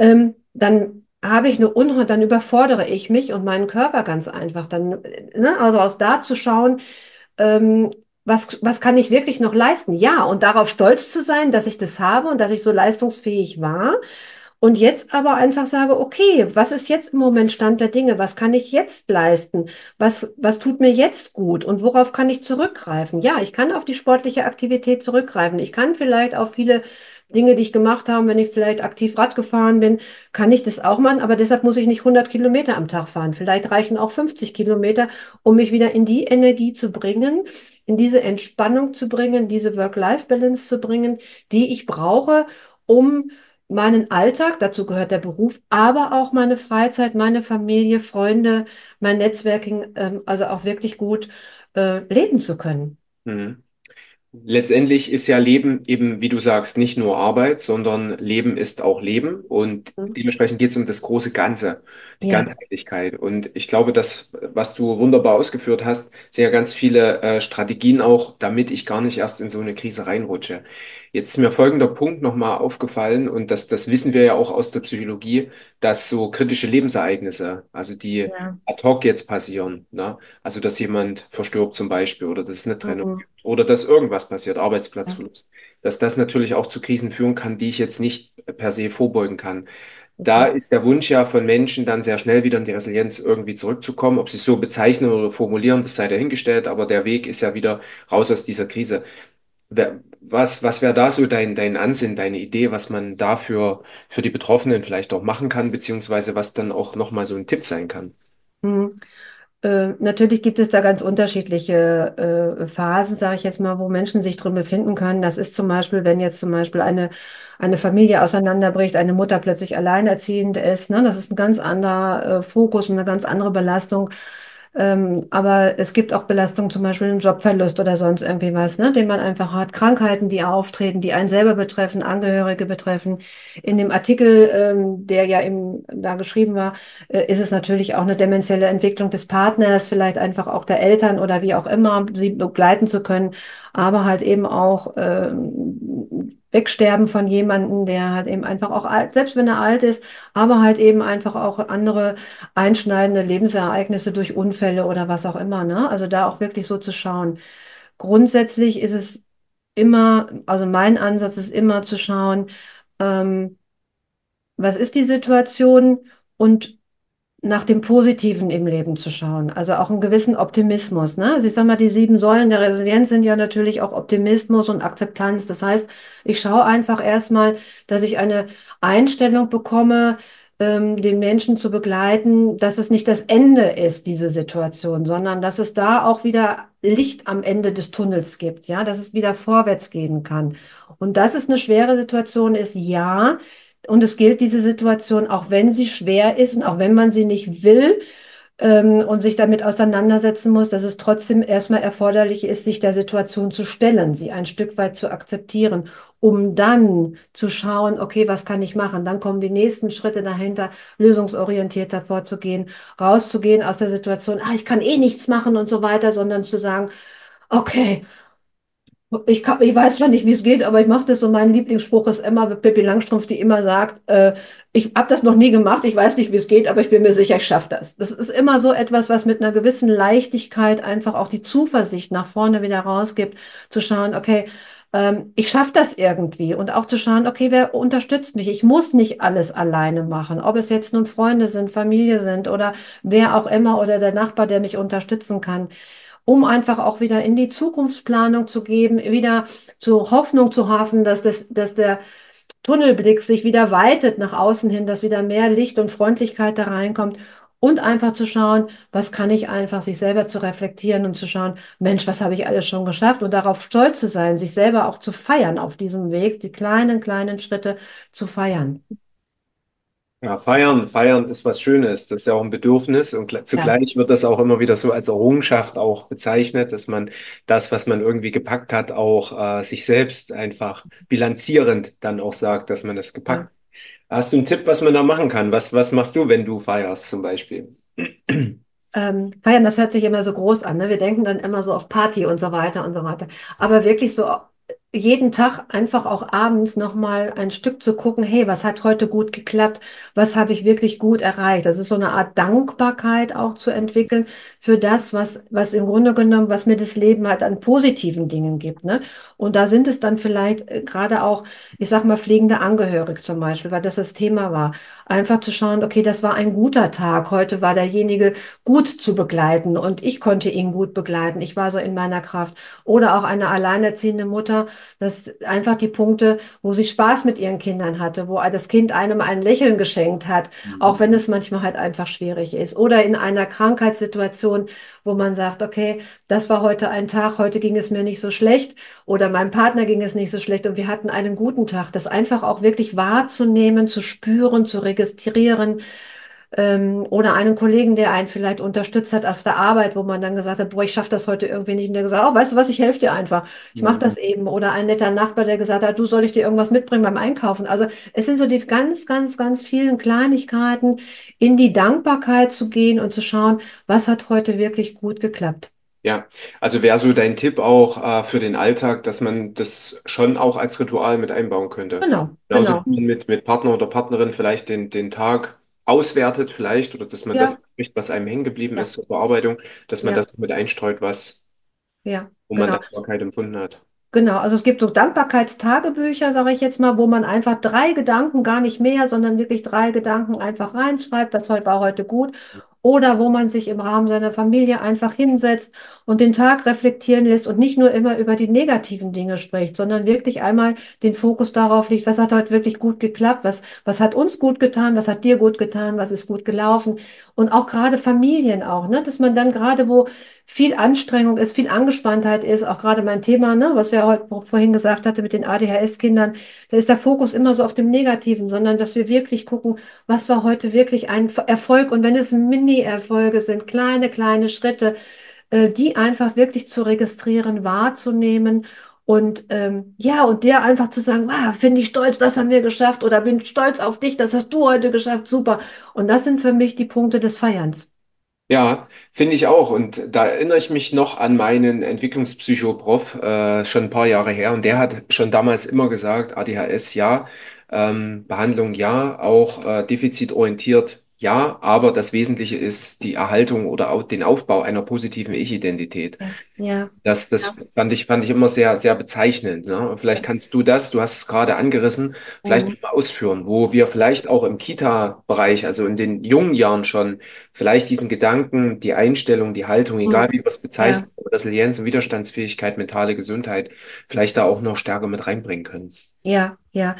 dann habe ich eine Unruhe, dann überfordere ich mich und meinen Körper ganz einfach. Dann, ne, also auch da zu schauen, ähm, was kann ich wirklich noch leisten? Ja, und darauf stolz zu sein, dass ich das habe und dass ich so leistungsfähig war. Und jetzt aber einfach sage, okay, was ist jetzt im Moment Stand der Dinge? Was kann ich jetzt leisten? Was tut mir jetzt gut? Und worauf kann ich zurückgreifen? Ja, ich kann auf die sportliche Aktivität zurückgreifen. Ich kann vielleicht auf viele Dinge, die ich gemacht habe, wenn ich vielleicht aktiv Rad gefahren bin, kann ich das auch machen. Aber deshalb muss ich nicht 100 Kilometer am Tag fahren. Vielleicht reichen auch 50 Kilometer, um mich wieder in die Energie zu bringen, in diese Entspannung zu bringen, diese Work-Life-Balance zu bringen, die ich brauche, um meinen Alltag, dazu gehört der Beruf, aber auch meine Freizeit, meine Familie, Freunde, mein Netzwerking, also auch wirklich gut leben zu können. Mhm. Letztendlich ist ja Leben eben, wie du sagst, nicht nur Arbeit, sondern Leben ist auch Leben und Hm? dementsprechend geht es um das große Ganze. die Ja, Ganzheitlichkeit. Und ich glaube, das, was du wunderbar ausgeführt hast, sind ja ganz viele Strategien auch, damit ich gar nicht erst in so eine Krise reinrutsche. Jetzt ist mir folgender Punkt nochmal aufgefallen und das wissen wir ja auch aus der Psychologie, dass so kritische Lebensereignisse, also die ja. ad hoc jetzt passieren, ne? Also dass jemand verstirbt zum Beispiel oder dass es eine Trennung Mhm. gibt oder dass irgendwas passiert, Ja. Arbeitsplatzverlust, dass das natürlich auch zu Krisen führen kann, die ich jetzt nicht per se vorbeugen kann. Da Mhm. ist der Wunsch ja von Menschen dann sehr schnell wieder in die Resilienz irgendwie zurückzukommen. Ob sie es so bezeichnen oder formulieren, das sei dahingestellt, aber der Weg ist ja wieder raus aus dieser Krise. Was wäre da so dein Ansinnen, deine Idee, was man dafür für die Betroffenen vielleicht auch machen kann, beziehungsweise was dann auch nochmal so ein Tipp sein kann? Mhm. Natürlich gibt es da ganz unterschiedliche Phasen, sage ich jetzt mal, wo Menschen sich drin befinden können. Das ist zum Beispiel, wenn jetzt zum Beispiel eine Familie auseinanderbricht, eine Mutter plötzlich alleinerziehend ist, ne? Das ist ein ganz anderer Fokus und eine ganz andere Belastung. Aber es gibt auch Belastungen, zum Beispiel einen Jobverlust oder sonst irgendwie was, ne? Den man einfach hat. Krankheiten, die auftreten, die einen selber betreffen, Angehörige betreffen. In dem Artikel, der ja eben da geschrieben war, ist es natürlich auch eine dementielle Entwicklung des Partners, vielleicht einfach auch der Eltern oder wie auch immer, sie begleiten zu können, aber halt eben auch Wegsterben von jemandem, der halt eben einfach auch alt, selbst wenn er alt ist, aber halt eben einfach auch andere einschneidende Lebensereignisse durch Unfälle oder was auch immer, ne? Also da auch wirklich so zu schauen. Grundsätzlich ist es immer, also mein Ansatz ist immer zu schauen, ähm, was ist die Situation und nach dem Positiven im Leben zu schauen. Also auch einen gewissen Optimismus, ne? Also ich sag mal, die 7 Säulen der Resilienz sind ja natürlich auch Optimismus und Akzeptanz. Das heißt, ich schaue einfach erstmal, dass ich eine Einstellung bekomme, den Menschen zu begleiten, dass es nicht das Ende ist, diese Situation, sondern dass es da auch wieder Licht am Ende des Tunnels gibt, ja, dass es wieder vorwärts gehen kann. Und dass es eine schwere Situation ist, ja. Und es gilt diese Situation, auch wenn sie schwer ist und auch wenn man sie nicht will und sich damit auseinandersetzen muss, dass es trotzdem erstmal erforderlich ist, sich der Situation zu stellen, sie ein Stück weit zu akzeptieren, um dann zu schauen, okay, was kann ich machen? Dann kommen die nächsten Schritte dahinter, lösungsorientierter vorzugehen, rauszugehen aus der Situation, ah, ich kann eh nichts machen und so weiter, sondern zu sagen, okay, ich weiß zwar nicht, wie es geht, aber ich mache das so. Mein Lieblingsspruch ist immer Pippi Langstrumpf, die immer sagt, ich habe das noch nie gemacht, ich weiß nicht, wie es geht, aber ich bin mir sicher, ich schaffe das. Das ist immer so etwas, was mit einer gewissen Leichtigkeit einfach auch die Zuversicht nach vorne wieder rausgibt, zu schauen, okay, ich schaffe das irgendwie und auch zu schauen, okay, wer unterstützt mich? Ich muss nicht alles alleine machen, ob es jetzt nun Freunde sind, Familie sind oder wer auch immer oder der Nachbar, der mich unterstützen kann, um einfach auch wieder in die Zukunftsplanung zu geben, wieder zur Hoffnung zu hoffen, dass der Tunnelblick sich wieder weitet nach außen hin, dass wieder mehr Licht und Freundlichkeit da reinkommt und einfach zu schauen, was kann ich einfach, sich selber zu reflektieren und zu schauen, Mensch, was habe ich alles schon geschafft und darauf stolz zu sein, sich selber auch zu feiern auf diesem Weg, die kleinen Schritte zu feiern. Ja, feiern ist was Schönes. Das ist ja auch ein Bedürfnis und Ja, zugleich wird das auch immer wieder so als Errungenschaft auch bezeichnet, dass man das, was man irgendwie gepackt hat, auch sich selbst einfach bilanzierend dann auch sagt, dass man das ja. gepackt. Hast du einen Tipp, was man da machen kann? Was machst du, wenn du feierst zum Beispiel? Feiern, das hört sich immer so groß an, ne? Wir denken dann immer so auf Party und so weiter und so weiter. Aber wirklich so jeden Tag einfach auch abends nochmal ein Stück zu gucken, hey, was hat heute gut geklappt? Was habe ich wirklich gut erreicht? Das ist so eine Art Dankbarkeit auch zu entwickeln für das, was im Grunde genommen, was mir das Leben halt an positiven Dingen gibt, ne? Und da sind es dann vielleicht gerade auch, ich sag mal, pflegende Angehörige zum Beispiel, weil das Thema war. Einfach zu schauen, okay, das war ein guter Tag. Heute war derjenige gut zu begleiten und ich konnte ihn gut begleiten. Ich war so in meiner Kraft. Oder auch eine alleinerziehende Mutter, das einfach die Punkte, wo sie Spaß mit ihren Kindern hatte, wo das Kind einem ein Lächeln geschenkt hat, auch Mhm. wenn es manchmal halt einfach schwierig ist. Oder in einer Krankheitssituation, wo man sagt, okay, das war heute ein Tag, heute ging es mir nicht so schlecht oder meinem Partner ging es nicht so schlecht und wir hatten einen guten Tag. Das einfach auch wirklich wahrzunehmen, zu spüren, zu registrieren, Oder einen Kollegen, der einen vielleicht unterstützt hat auf der Arbeit, wo man dann gesagt hat, boah, ich schaffe das heute irgendwie nicht. Und der gesagt hat, oh, weißt du was, ich helfe dir einfach. Ich mache Mhm. das eben. Oder ein netter Nachbar, der gesagt hat, du, soll ich dir irgendwas mitbringen beim Einkaufen? Also es sind so die ganz, ganz, ganz vielen Kleinigkeiten, in die Dankbarkeit zu gehen und zu schauen, was hat heute wirklich gut geklappt. Ja, also wäre so dein Tipp auch für den Alltag, dass man das schon auch als Ritual mit einbauen könnte. Genau, Genauso genau. wie man mit Partner oder Partnerin vielleicht den Tag auswertet vielleicht oder dass man das Ja, spricht, was einem hängen geblieben ja, ist zur Bearbeitung, dass man ja, das mit einstreut, ja, wo man genau. Dankbarkeit empfunden hat. Genau, also es gibt so Dankbarkeitstagebücher, sage ich jetzt mal, wo man einfach 3 Gedanken, gar nicht mehr, sondern wirklich 3 Gedanken einfach reinschreibt, das heute war heute gut. Oder wo man sich im Rahmen seiner Familie einfach hinsetzt und den Tag reflektieren lässt und nicht nur immer über die negativen Dinge spricht, sondern wirklich einmal den Fokus darauf legt, was hat heute wirklich gut geklappt, was hat uns gut getan, was hat dir gut getan, was ist gut gelaufen. Und auch gerade Familien auch, ne? Dass man dann gerade, wo viel Anstrengung ist, viel Angespanntheit ist, auch gerade mein Thema, ne, was ja heute vorhin gesagt hatte mit den ADHS-Kindern, da ist der Fokus immer so auf dem Negativen, sondern dass wir wirklich gucken, was war heute wirklich ein Erfolg und wenn es Mini-Erfolge sind, kleine, kleine Schritte, die einfach wirklich zu registrieren, wahrzunehmen. Und ja, und der einfach zu sagen, wow, finde ich stolz, das haben wir geschafft oder bin stolz auf dich, das hast du heute geschafft, super. Und das sind für mich die Punkte des Feierns. Ja, finde ich auch. Und da erinnere ich mich noch an meinen Entwicklungspsycho-Prof, schon ein paar Jahre her. Und der hat schon damals immer gesagt, ADHS ja, Behandlung ja, auch defizitorientiert ja, aber das Wesentliche ist die Erhaltung oder auch den Aufbau einer positiven Ich-Identität. Ja, ja, Das ja. fand ich immer sehr, sehr bezeichnend. Ne? Und vielleicht kannst du hast es gerade angerissen, vielleicht Mhm. noch mal ausführen, wo wir vielleicht auch im Kita-Bereich, also in den jungen Jahren schon, vielleicht diesen Gedanken, die Einstellung, die Haltung, egal Mhm. wie wir es Ja, bezeichnen, Resilienz und Widerstandsfähigkeit, mentale Gesundheit, vielleicht da auch noch stärker mit reinbringen können. ja, ja.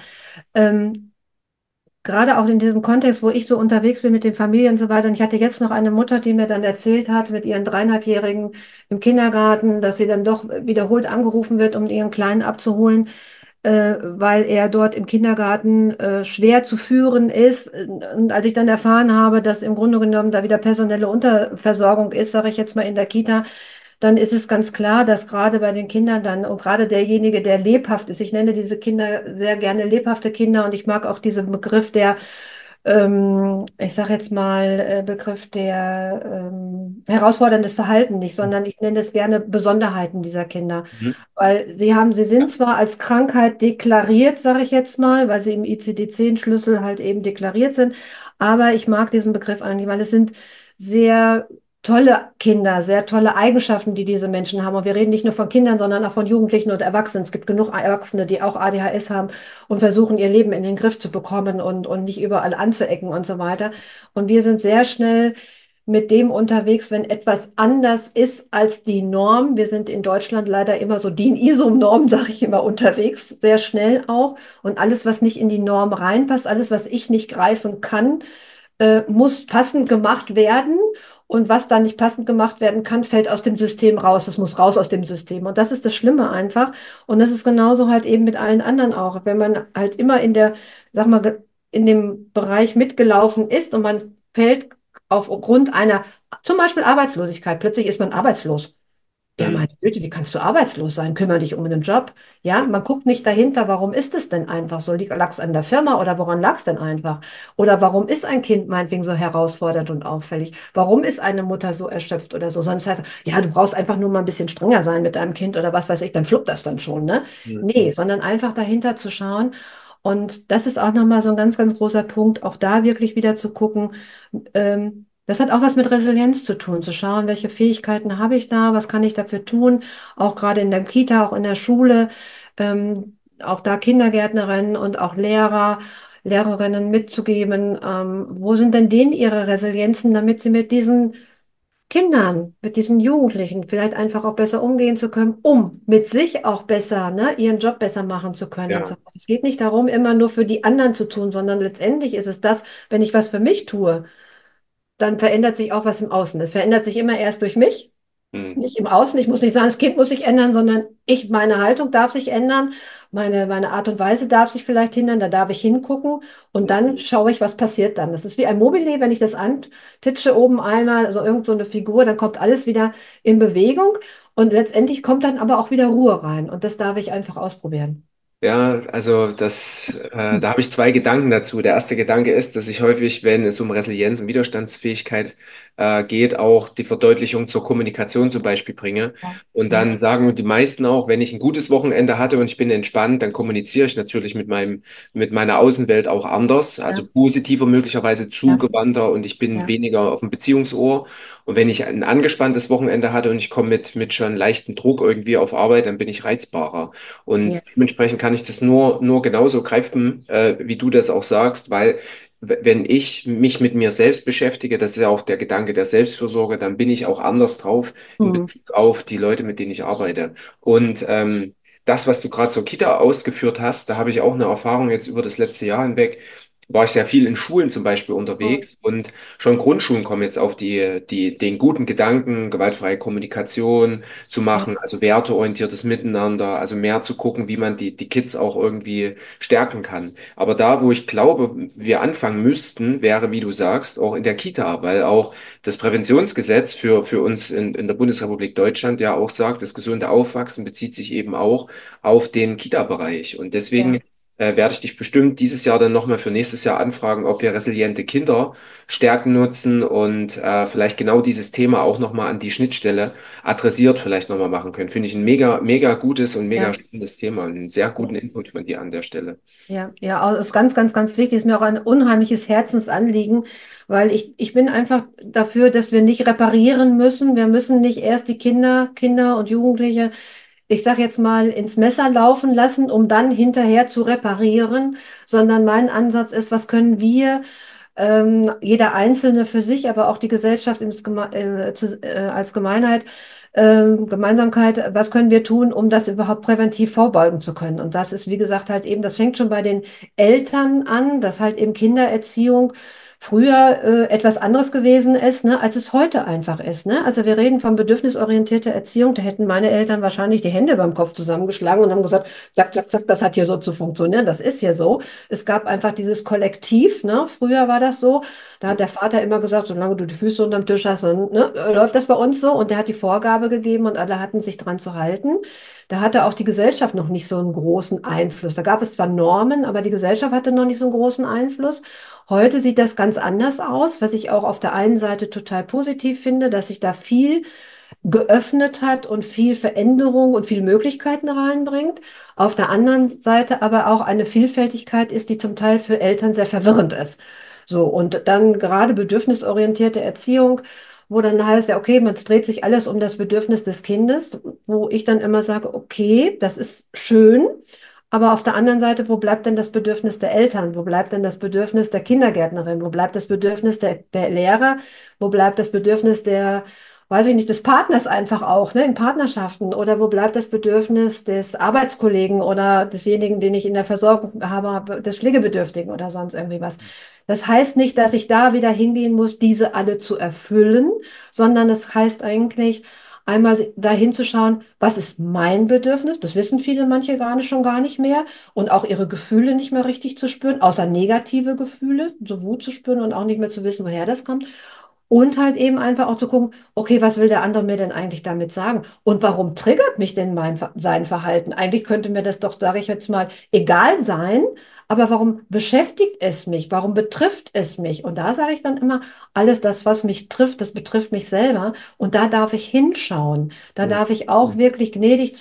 Ähm, Gerade auch in diesem Kontext, wo ich so unterwegs bin mit den Familien und so weiter. Und ich hatte jetzt noch eine Mutter, die mir dann erzählt hat, mit ihren 3,5-Jährigen im Kindergarten, dass sie dann doch wiederholt angerufen wird, um ihren Kleinen abzuholen, weil er dort im Kindergarten schwer zu führen ist. Und als ich dann erfahren habe, dass im Grunde genommen da wieder personelle Unterversorgung ist, sage ich jetzt mal in der Kita, dann ist es ganz klar, dass gerade bei den Kindern dann und gerade derjenige, der lebhaft ist, ich nenne diese Kinder sehr gerne lebhafte Kinder und ich mag auch diesen Begriff der, ich sage jetzt mal, Begriff der herausforderndes Verhalten nicht, sondern ich nenne es gerne Besonderheiten dieser Kinder. Mhm. Weil sie sind zwar als Krankheit deklariert, sage ich jetzt mal, weil sie im ICD-10-Schlüssel halt eben deklariert sind, aber ich mag diesen Begriff eigentlich, weil es sind sehr tolle Kinder, sehr tolle Eigenschaften, die diese Menschen haben. Und wir reden nicht nur von Kindern, sondern auch von Jugendlichen und Erwachsenen. Es gibt genug Erwachsene, die auch ADHS haben und versuchen, ihr Leben in den Griff zu bekommen und nicht überall anzuecken und so weiter. Und wir sind sehr schnell mit dem unterwegs, wenn etwas anders ist als die Norm. Wir sind in Deutschland leider immer so DIN-ISO-Norm, sage ich immer, unterwegs, sehr schnell auch. Und alles, was nicht in die Norm reinpasst, alles, was ich nicht greifen kann, muss passend gemacht werden. Und was da nicht passend gemacht werden kann, fällt aus dem System raus. Das muss raus aus dem System. Und das ist das Schlimme einfach. Und das ist genauso halt eben mit allen anderen auch. Wenn man halt immer in der, sag mal, in dem Bereich mitgelaufen ist und man fällt aufgrund einer, zum Beispiel Arbeitslosigkeit, plötzlich ist man arbeitslos. Ja, Mhm. meine Güte, wie kannst du arbeitslos sein? Kümmere dich um einen Job. Ja, man guckt nicht dahinter, warum ist es denn einfach so? Lag es an der Firma oder woran lag es denn einfach? Oder warum ist ein Kind meinetwegen so herausfordernd und auffällig? Warum ist eine Mutter so erschöpft oder so? Sonst heißt es, ja, du brauchst einfach nur mal ein bisschen strenger sein mit deinem Kind oder was weiß ich, dann fluppt das dann schon, ne? Nee, Mhm. sondern einfach dahinter zu schauen. Und das ist auch nochmal so ein ganz, ganz großer Punkt, auch da wirklich wieder zu gucken, das hat auch was mit Resilienz zu tun, zu schauen, welche Fähigkeiten habe ich da, was kann ich dafür tun, auch gerade in der Kita, auch in der Schule, auch da Kindergärtnerinnen und auch Lehrer, Lehrerinnen mitzugeben, wo sind denn denen ihre Resilienzen, damit sie mit diesen Kindern, mit diesen Jugendlichen vielleicht einfach auch besser umgehen zu können, um mit sich auch besser, ne, ihren Job besser machen zu können und so Ja. weiter. Es geht nicht darum, immer nur für die anderen zu tun, sondern letztendlich ist es das, wenn ich was für mich tue, dann verändert sich auch was im Außen. Es verändert sich immer erst durch mich. Hm. Nicht im Außen, ich muss nicht sagen, das Kind muss sich ändern, sondern meine Haltung darf sich ändern, meine Art und Weise darf sich vielleicht hindern, da darf ich hingucken und dann schaue ich, was passiert dann. Das ist wie ein Mobile, wenn ich das antitsche oben einmal, also irgend so eine Figur, dann kommt alles wieder in Bewegung und letztendlich kommt dann aber auch wieder Ruhe rein und das darf ich einfach ausprobieren. Ja, also da habe ich zwei Gedanken dazu. Der erste Gedanke ist, dass ich häufig, wenn es um Resilienz und Widerstandsfähigkeit geht, auch die Verdeutlichung zur Kommunikation zum Beispiel bringe. Ja, Und ja, dann sagen die meisten auch, wenn ich ein gutes Wochenende hatte und ich bin entspannt, dann kommuniziere ich natürlich mit meiner Außenwelt auch anders, also ja, positiver, möglicherweise ja, zugewandter und ich bin ja, weniger auf dem Beziehungsohr. Und wenn ich ein angespanntes Wochenende hatte und ich komme mit schon leichtem Druck irgendwie auf Arbeit, dann bin ich reizbarer. ja, Und dementsprechend kann ich das nur genauso greifen, wie du das auch sagst, weil wenn ich mich mit mir selbst beschäftige, das ist ja auch der Gedanke der Selbstfürsorge, dann bin ich auch anders drauf in hm, Bezug auf die Leute, mit denen ich arbeite. Und das, was du gerade zur Kita ausgeführt hast, da habe ich auch eine Erfahrung jetzt über das letzte Jahr hinweg. War ich sehr viel in Schulen zum Beispiel hm, unterwegs und schon Grundschulen kommen jetzt auf den guten Gedanken, gewaltfreie Kommunikation, zu ja, machen, also werteorientiertes Miteinander, also mehr zu gucken, wie man die Kids auch irgendwie stärken kann. Aber da, wo ich glaube, wir anfangen müssten, wäre, wie du sagst, auch in der Kita, weil auch das Präventionsgesetz für uns in der Bundesrepublik Deutschland ja auch sagt, das gesunde Aufwachsen bezieht sich eben auch auf den Kita-Bereich. Und deswegen ja, werde ich dich bestimmt dieses Jahr dann nochmal für nächstes Jahr anfragen, ob wir resiliente Kinder stärken nutzen und vielleicht genau dieses Thema auch nochmal an die Schnittstelle adressiert vielleicht nochmal machen können. Finde ich ein mega gutes und mega ja. spannendes Thema und einen sehr Ja. guten Input von dir an der Stelle. Ja, ja, also ist ganz wichtig, ist mir auch ein unheimliches Herzensanliegen, weil ich bin einfach dafür, dass wir nicht reparieren müssen. Wir müssen nicht erst die Kinder und Jugendliche, ich sag jetzt mal, ins Messer laufen lassen, um dann hinterher zu reparieren, sondern mein Ansatz ist, was können wir, jeder Einzelne für sich, aber auch die Gesellschaft als Gemeinheit, Gemeinsamkeit, was können wir tun, um das überhaupt präventiv vorbeugen zu können? Und das ist, wie gesagt, halt eben, das fängt schon bei den Eltern an, dass halt eben Kindererziehung früher etwas anderes gewesen ist, ne, als es heute einfach ist. Ne? Also wir reden von bedürfnisorientierter Erziehung, da hätten meine Eltern wahrscheinlich die Hände beim Kopf zusammengeschlagen und haben gesagt, zack, das hat hier so zu funktionieren, das ist hier so. Es gab einfach dieses Kollektiv, ne? Früher war das so. Da hat der Vater immer gesagt, solange du die Füße unterm Tisch hast, dann, ne, läuft das bei uns so. Und der hat die Vorgabe gegeben und alle hatten sich dran zu halten. Da hatte auch die Gesellschaft noch nicht so einen großen Einfluss. Da gab es zwar Normen, aber die Gesellschaft hatte noch nicht so einen großen Einfluss. Heute sieht das ganz anders aus, was ich auch auf der einen Seite total positiv finde, dass sich da viel geöffnet hat und viel Veränderung und viel Möglichkeiten reinbringt. Auf der anderen Seite aber auch eine Vielfältigkeit ist, die zum Teil für Eltern sehr verwirrend ist. So, und dann gerade bedürfnisorientierte Erziehung, wo dann heißt ja, okay, man dreht sich alles um das Bedürfnis des Kindes, wo ich dann immer sage, okay, das ist schön, aber auf der anderen Seite, wo bleibt denn das Bedürfnis der Eltern? Wo bleibt denn das Bedürfnis der Kindergärtnerin? Wo bleibt das Bedürfnis der Lehrer? Wo bleibt das Bedürfnis der, weiß ich nicht, des Partners einfach auch, ne, in Partnerschaften? Oder wo bleibt das Bedürfnis des Arbeitskollegen oder desjenigen, den ich in der Versorgung habe, des Pflegebedürftigen oder sonst irgendwie was? Das heißt nicht, dass ich da wieder hingehen muss, diese alle zu erfüllen, sondern es heißt eigentlich, einmal dahin zu schauen, was ist mein Bedürfnis? Das wissen viele, manche schon gar nicht mehr. Und auch ihre Gefühle nicht mehr richtig zu spüren, außer negative Gefühle, so Wut zu spüren und auch nicht mehr zu wissen, woher das kommt. Und halt eben einfach auch zu gucken, okay, was will der andere mir denn eigentlich damit sagen? Und warum triggert mich denn sein Verhalten? Eigentlich könnte mir das doch, sage ich jetzt mal, egal sein, aber warum beschäftigt es mich? Warum betrifft es mich? Und da sage ich dann immer, alles das, was mich trifft, das betrifft mich selber. Und da darf ich hinschauen. Da Hm. darf ich auch wirklich gnädig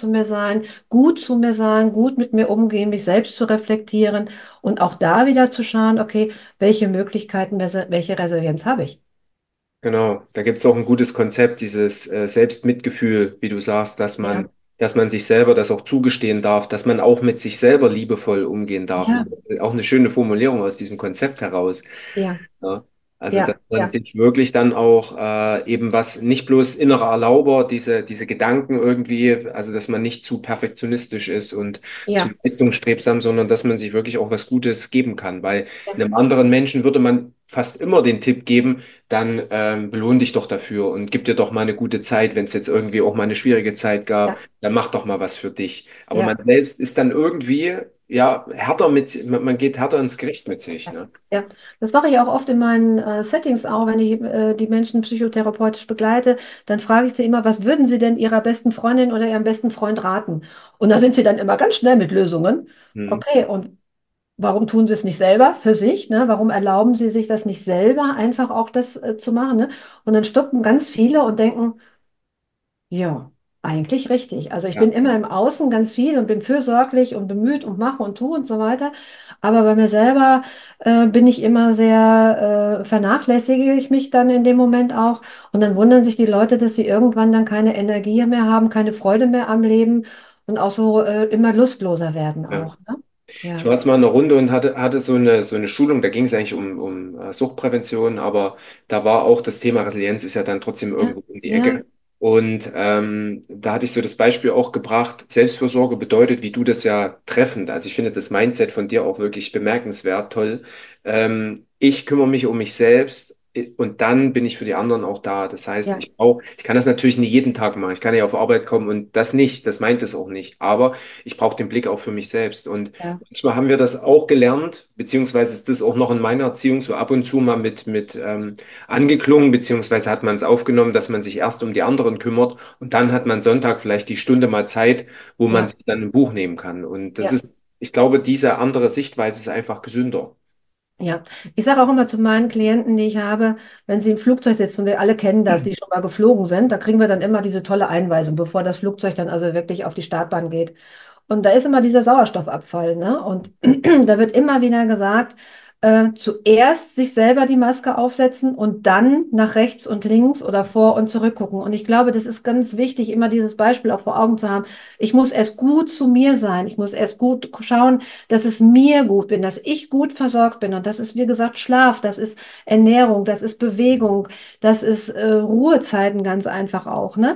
zu mir sein, gut mit mir umgehen, mich selbst zu reflektieren und auch da wieder zu schauen, okay, welche Möglichkeiten, welche Resilienz habe ich? Genau, da gibt es auch ein gutes Konzept, dieses Selbstmitgefühl, wie du sagst, Ja, dass man sich selber das auch zugestehen darf, dass man auch mit sich selber liebevoll umgehen darf. ja, Auch eine schöne Formulierung aus diesem Konzept heraus. ja, Ja. Also, dass Ja, man ja, sich wirklich dann auch eben was, nicht bloß innerer Erlauber, diese Gedanken irgendwie, also dass man nicht zu perfektionistisch ist und zu ja, leistungsstrebsam, sondern dass man sich wirklich auch was Gutes geben kann. Weil ja, einem anderen Menschen würde man fast immer den Tipp geben, dann belohn dich doch dafür und gib dir doch mal eine gute Zeit, wenn es jetzt irgendwie auch mal eine schwierige Zeit gab, ja, dann mach doch mal was für dich. Aber man ja. selbst ist dann irgendwie, ja, härter man geht härter ins Gericht mit sich, ne? Ja, das mache ich auch oft in meinen Settings auch, wenn ich die Menschen psychotherapeutisch begleite, dann frage ich sie immer, was würden sie denn ihrer besten Freundin oder ihrem besten Freund raten? Und da sind sie dann immer ganz schnell mit Lösungen. Hm. Okay, und warum tun sie es nicht selber für sich? Ne? Warum erlauben sie sich das nicht selber, einfach auch das zu machen? Ne? Und dann stoppen ganz viele und denken, ja, eigentlich richtig. Also ich bin Ja, immer im Außen ganz viel und bin fürsorglich und bemüht und mache und tue und so weiter. Aber bei mir selber bin ich immer sehr, vernachlässige ich mich dann in dem Moment auch. Und dann wundern sich die Leute, dass sie irgendwann dann keine Energie mehr haben, keine Freude mehr am Leben und auch so immer lustloser werden ja. auch. Ne? Ich Ja, war jetzt mal in einer Runde und hatte so eine Schulung, da ging es eigentlich um Suchtprävention, aber da war auch das Thema Resilienz ist ja dann trotzdem ja, irgendwo um die ja, Ecke. Und da hatte ich so das Beispiel auch gebracht, Selbstfürsorge bedeutet, wie du das ja treffend, also ich finde das Mindset von dir auch wirklich bemerkenswert, toll. Ich kümmere mich um mich selbst. Und dann bin ich für die anderen auch da. Das heißt, ja, ich kann das natürlich nicht jeden Tag machen. Ich kann ja auf Arbeit kommen und das nicht, das meint es auch nicht. Aber ich brauche den Blick auch für mich selbst. Und ja, manchmal haben wir das auch gelernt, beziehungsweise ist das auch noch in meiner Erziehung so ab und zu mal mit angeklungen, beziehungsweise hat man es aufgenommen, dass man sich erst um die anderen kümmert und dann hat man Sonntag vielleicht die Stunde mal Zeit, wo man ja, sich dann ein Buch nehmen kann. Und das ja. ist, ich glaube, diese andere Sichtweise ist einfach gesünder. Ja, ich sage auch immer zu meinen Klienten, die ich habe, wenn sie im Flugzeug sitzen, wir alle kennen das, die schon mal geflogen sind, da kriegen wir dann immer diese tolle Einweisung, bevor das Flugzeug dann also wirklich auf die Startbahn geht. Und da ist immer dieser Sauerstoffabfall, ne? Und da wird immer wieder gesagt, zuerst sich selber die Maske aufsetzen und dann nach rechts und links oder vor und zurück gucken. Und ich glaube, das ist ganz wichtig, immer dieses Beispiel auch vor Augen zu haben. Ich muss erst gut zu mir sein. Ich muss erst gut schauen, dass es mir gut bin, dass ich gut versorgt bin. Und das ist, wie gesagt, Schlaf, das ist Ernährung, das ist Bewegung, das ist Ruhezeiten ganz einfach auch, ne?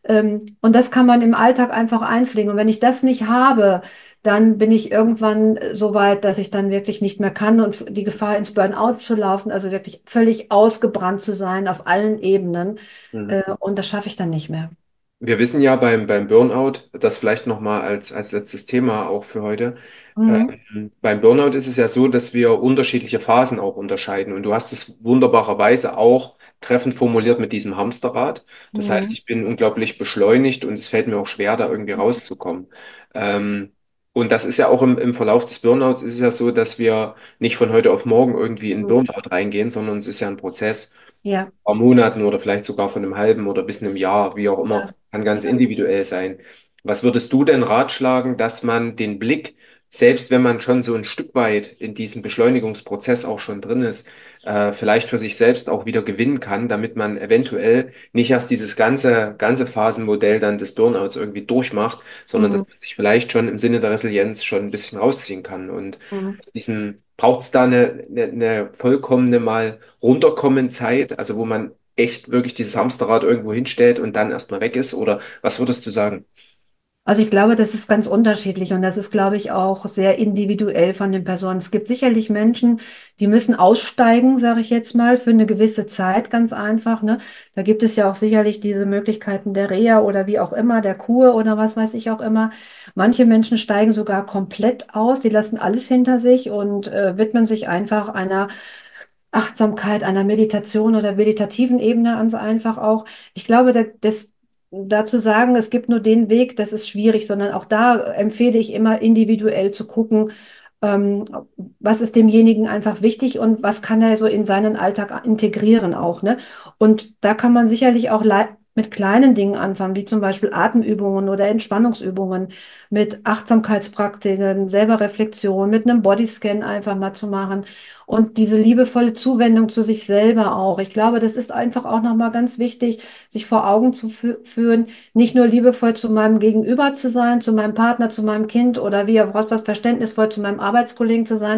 Und das kann man im Alltag einfach einpflegen. Und wenn ich das nicht habe, dann bin ich irgendwann so weit, dass ich dann wirklich nicht mehr kann und die Gefahr ins Burnout zu laufen, also wirklich völlig ausgebrannt zu sein auf allen Ebenen. Mhm. Und das schaffe ich dann nicht mehr. Wir wissen ja beim Burnout, das vielleicht nochmal als letztes Thema auch für heute. Mhm. Beim Burnout ist es ja so, dass wir unterschiedliche Phasen auch unterscheiden. Und du hast es wunderbarerweise auch treffend formuliert mit diesem Hamsterrad. Das heißt, Mhm. ich bin unglaublich beschleunigt und es fällt mir auch schwer, da irgendwie rauszukommen. Ähm, und das ist ja auch im Verlauf des Burnouts ist es ja so, dass wir nicht von heute auf morgen irgendwie in Mhm. Burnout reingehen, sondern es ist ja ein Prozess Ja, paar Monaten oder vielleicht sogar von einem halben oder bis einem Jahr, wie auch immer, ja, kann ganz ja. individuell sein. Was würdest du denn ratschlagen, dass man den Blick, selbst wenn man schon so ein Stück weit in diesem Beschleunigungsprozess auch schon drin ist, vielleicht für sich selbst auch wieder gewinnen kann, damit man eventuell nicht erst dieses ganze Phasenmodell dann des Burnouts irgendwie durchmacht, sondern dass Mhm. man sich vielleicht schon im Sinne der Resilienz schon ein bisschen rausziehen kann. Und Mhm. aus diesem braucht es da eine vollkommene mal runterkommen Zeit, also wo man echt wirklich dieses Hamsterrad irgendwo hinstellt und dann erstmal weg ist? Oder was würdest du sagen? Also ich glaube, das ist ganz unterschiedlich und das ist, glaube ich, auch sehr individuell von den Personen. Es gibt sicherlich Menschen, die müssen aussteigen, sage ich jetzt mal, für eine gewisse Zeit, ganz einfach, ne? Da gibt es ja auch sicherlich diese Möglichkeiten der Reha oder wie auch immer, der Kur oder was weiß ich auch immer. Manche Menschen steigen sogar komplett aus, die lassen alles hinter sich und widmen sich einfach einer Achtsamkeit, einer Meditation oder meditativen Ebene an so einfach auch. Ich glaube, dazu sagen, es gibt nur den Weg, das ist schwierig, sondern auch da empfehle ich immer individuell zu gucken, ähm, was ist demjenigen einfach wichtig und was kann er so in seinen Alltag integrieren auch, ne? Und da kann man sicherlich auch mit kleinen Dingen anfangen, wie zum Beispiel Atemübungen oder Entspannungsübungen, mit Achtsamkeitspraktiken, selber Reflexion, mit einem Bodyscan einfach mal zu machen. Und diese liebevolle Zuwendung zu sich selber auch. Ich glaube, das ist einfach auch nochmal ganz wichtig, sich vor Augen zu führen, nicht nur liebevoll zu meinem Gegenüber zu sein, zu meinem Partner, zu meinem Kind oder wie auch was verständnisvoll zu meinem Arbeitskollegen zu sein,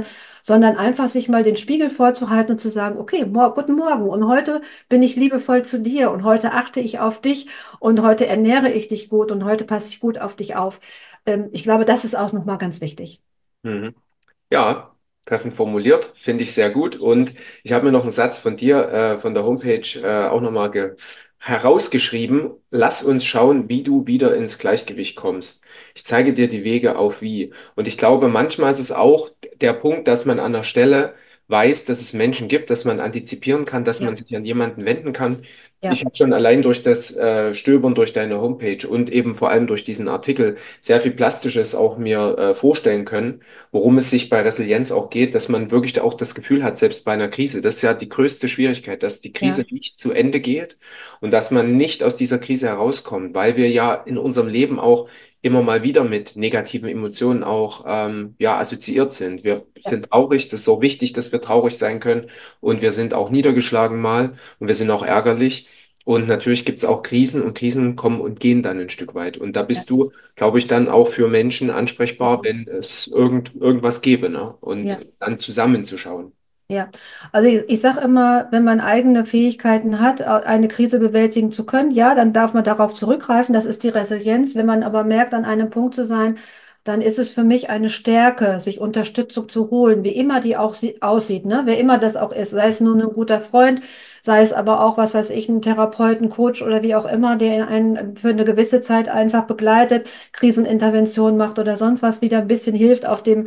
sondern einfach sich mal den Spiegel vorzuhalten und zu sagen, okay, guten Morgen und heute bin ich liebevoll zu dir und heute achte ich auf dich und heute ernähre ich dich gut und heute passe ich gut auf dich auf. Ich glaube, das ist auch nochmal ganz wichtig. Mhm. Ja, treffend formuliert, finde ich sehr gut. Und ich habe mir noch einen Satz von dir, von der Homepage, auch nochmal herausgeschrieben. Lass uns schauen, wie du wieder ins Gleichgewicht kommst. Ich zeige dir die Wege auf wie. Und ich glaube, manchmal ist es auch der Punkt, dass man an der Stelle weiß, dass es Menschen gibt, dass man antizipieren kann, dass man Ja, sich an jemanden wenden kann. Ich ja, habe schon allein durch das Stöbern durch deine Homepage und eben vor allem durch diesen Artikel sehr viel Plastisches auch mir vorstellen können, worum es sich bei Resilienz auch geht, dass man wirklich auch das Gefühl hat, selbst bei einer Krise, das ist ja die größte Schwierigkeit, dass die Krise ja, nicht zu Ende geht und dass man nicht aus dieser Krise herauskommt, weil wir ja in unserem Leben auch immer mal wieder mit negativen Emotionen auch ja, assoziiert sind. Wir ja, sind traurig, das ist so wichtig, dass wir traurig sein können und wir sind auch niedergeschlagen mal und wir sind auch ärgerlich. Und natürlich gibt es auch Krisen und Krisen kommen und gehen dann ein Stück weit. Und da ja, bist du, glaube ich, dann auch für Menschen ansprechbar, ja. wenn es irgendwas gäbe, ne? Ja. Und dann zusammenzuschauen. Ja, also ich sage immer, wenn man eigene Fähigkeiten hat, eine Krise bewältigen zu können, ja, dann darf man darauf zurückgreifen. Das ist die Resilienz. Wenn man aber merkt, an einem Punkt zu sein, dann ist es für mich eine Stärke, sich Unterstützung zu holen, wie immer die auch aussieht, ne? Wer immer das auch ist, sei es nur ein guter Freund, sei es aber auch, was weiß ich, ein Therapeuten, Coach oder wie auch immer, der einen für eine gewisse Zeit einfach begleitet, Krisenintervention macht oder sonst was, wieder ein bisschen hilft,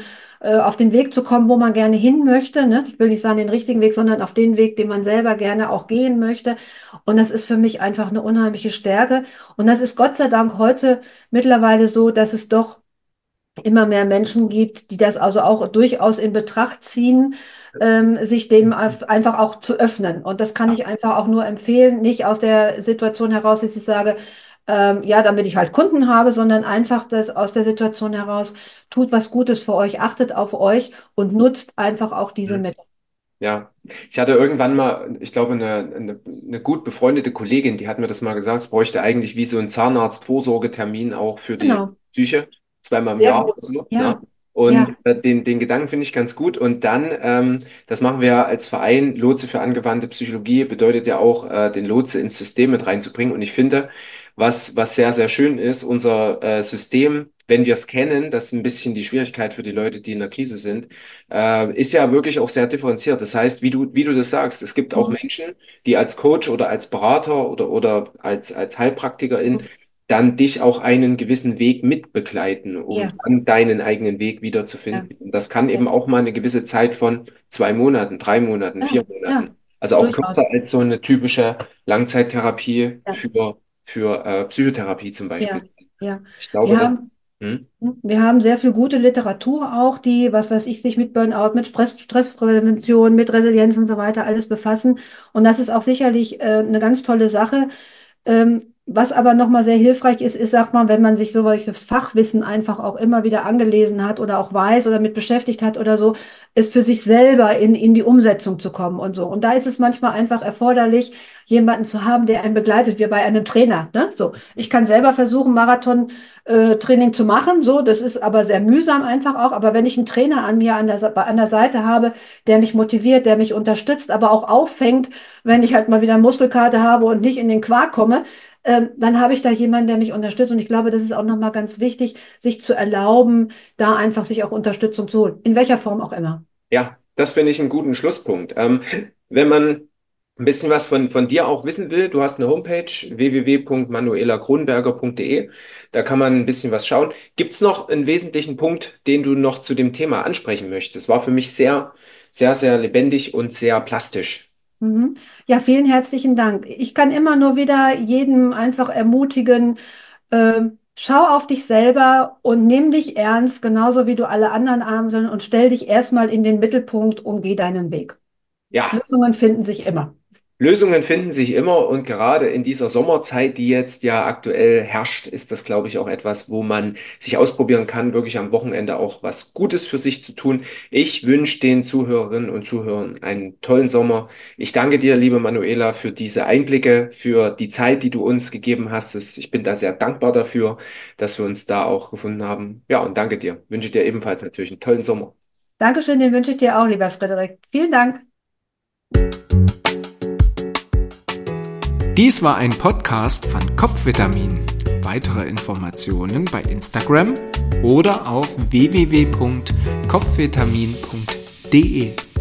auf den Weg zu kommen, wo man gerne hin möchte, ne? Ich will nicht sagen den richtigen Weg, sondern auf den Weg, den man selber gerne auch gehen möchte. Und das ist für mich einfach eine unheimliche Stärke. Und das ist Gott sei Dank heute mittlerweile so, dass es doch immer mehr Menschen gibt, die das also auch durchaus in Betracht ziehen, sich dem einfach auch zu öffnen. Und das kann Ja. ich einfach auch nur empfehlen, nicht aus der Situation heraus, dass ich sage, ja, damit ich halt Kunden habe, sondern einfach das aus der Situation heraus, tut was Gutes für euch, achtet auf euch und nutzt einfach auch diese Mhm. Mittel. Ja, ich hatte irgendwann mal, ich glaube, eine gut befreundete Kollegin, die hat mir das mal gesagt, es bräuchte eigentlich wie so ein Zahnarzt-Vorsorgetermin auch für die Genau, Psyche, zweimal im sehr Jahr gut. oder so, ne? Ja, Und ja. den Gedanken finde ich ganz gut. Und dann, das machen wir ja als Verein, Lotse für angewandte Psychologie, bedeutet ja auch, den Lotse ins System mit reinzubringen. Und ich finde, was sehr, sehr schön ist, unser System, wenn wir es kennen, das ist ein bisschen die Schwierigkeit für die Leute, die in der Krise sind, ist ja wirklich auch sehr differenziert. Das heißt, wie du das sagst, es gibt auch Mhm. Menschen, die als Coach oder als Berater oder als Heilpraktikerin Mhm. dann dich auch einen gewissen Weg mitbegleiten, um Ja, dann deinen eigenen Weg ja, wiederzufinden. Und das kann ja, eben auch mal eine gewisse Zeit von 2 Monaten, 3 Monaten, ja, 4 Monaten. ja, Also auch durchaus. kürzer als so eine typische Langzeittherapie Ja, für Psychotherapie zum ja, Beispiel. ja. Ich glaube, Wir das. haben Hm? Wir haben sehr viel gute Literatur auch, die, was weiß ich, sich mit Burnout, mit Stressprävention, mit Resilienz und so weiter alles befassen. Und das ist auch sicherlich eine ganz tolle Sache. Was aber nochmal sehr hilfreich ist, ist, sagt man, wenn man sich solches Fachwissen einfach auch immer wieder angelesen hat oder auch weiß oder mit beschäftigt hat oder so, ist für sich selber in die Umsetzung zu kommen und so. Und da ist es manchmal einfach erforderlich, jemanden zu haben, der einen begleitet, wie bei einem Trainer, ne? So, ich kann selber versuchen, Training zu machen. So, das ist aber sehr mühsam einfach auch. Aber wenn ich einen Trainer an mir an der Seite habe, der mich motiviert, der mich unterstützt, aber auch auffängt, wenn ich halt mal wieder Muskelkater habe und nicht in den Quark komme, dann habe ich da jemanden, der mich unterstützt. Und ich glaube, das ist auch nochmal ganz wichtig, sich zu erlauben, da einfach sich auch Unterstützung zu holen. In welcher Form auch immer. Ja, das finde ich einen guten Schlusspunkt. Wenn man ein bisschen was von dir auch wissen will, du hast eine Homepage www.manuelakronberger.de, da kann man ein bisschen was schauen. Gibt es noch einen wesentlichen Punkt, den du noch zu dem Thema ansprechen möchtest? War für mich sehr, sehr, sehr lebendig und sehr plastisch. Mhm. Ja, vielen herzlichen Dank. Ich kann immer nur wieder jedem einfach ermutigen, schau auf dich selber und nimm dich ernst, genauso wie du alle anderen arm sind und stell dich erstmal in den Mittelpunkt und geh deinen Weg. Ja, Lösungen finden sich immer. Lösungen finden sich immer und gerade in dieser Sommerzeit, die jetzt ja aktuell herrscht, ist das, glaube ich, auch etwas, wo man sich ausprobieren kann, wirklich am Wochenende auch was Gutes für sich zu tun. Ich wünsche den Zuhörerinnen und Zuhörern einen tollen Sommer. Ich danke dir, liebe Manuela, für diese Einblicke, für die Zeit, die du uns gegeben hast. Ich bin da sehr dankbar dafür, dass wir uns da auch gefunden haben. Ja, und danke dir. Wünsche dir ebenfalls natürlich einen tollen Sommer. Dankeschön, den wünsche ich dir auch, lieber Frederik. Vielen Dank. Dies war ein Podcast von Kopfvitamin. Weitere Informationen bei Instagram oder auf www.kopfvitamin.de.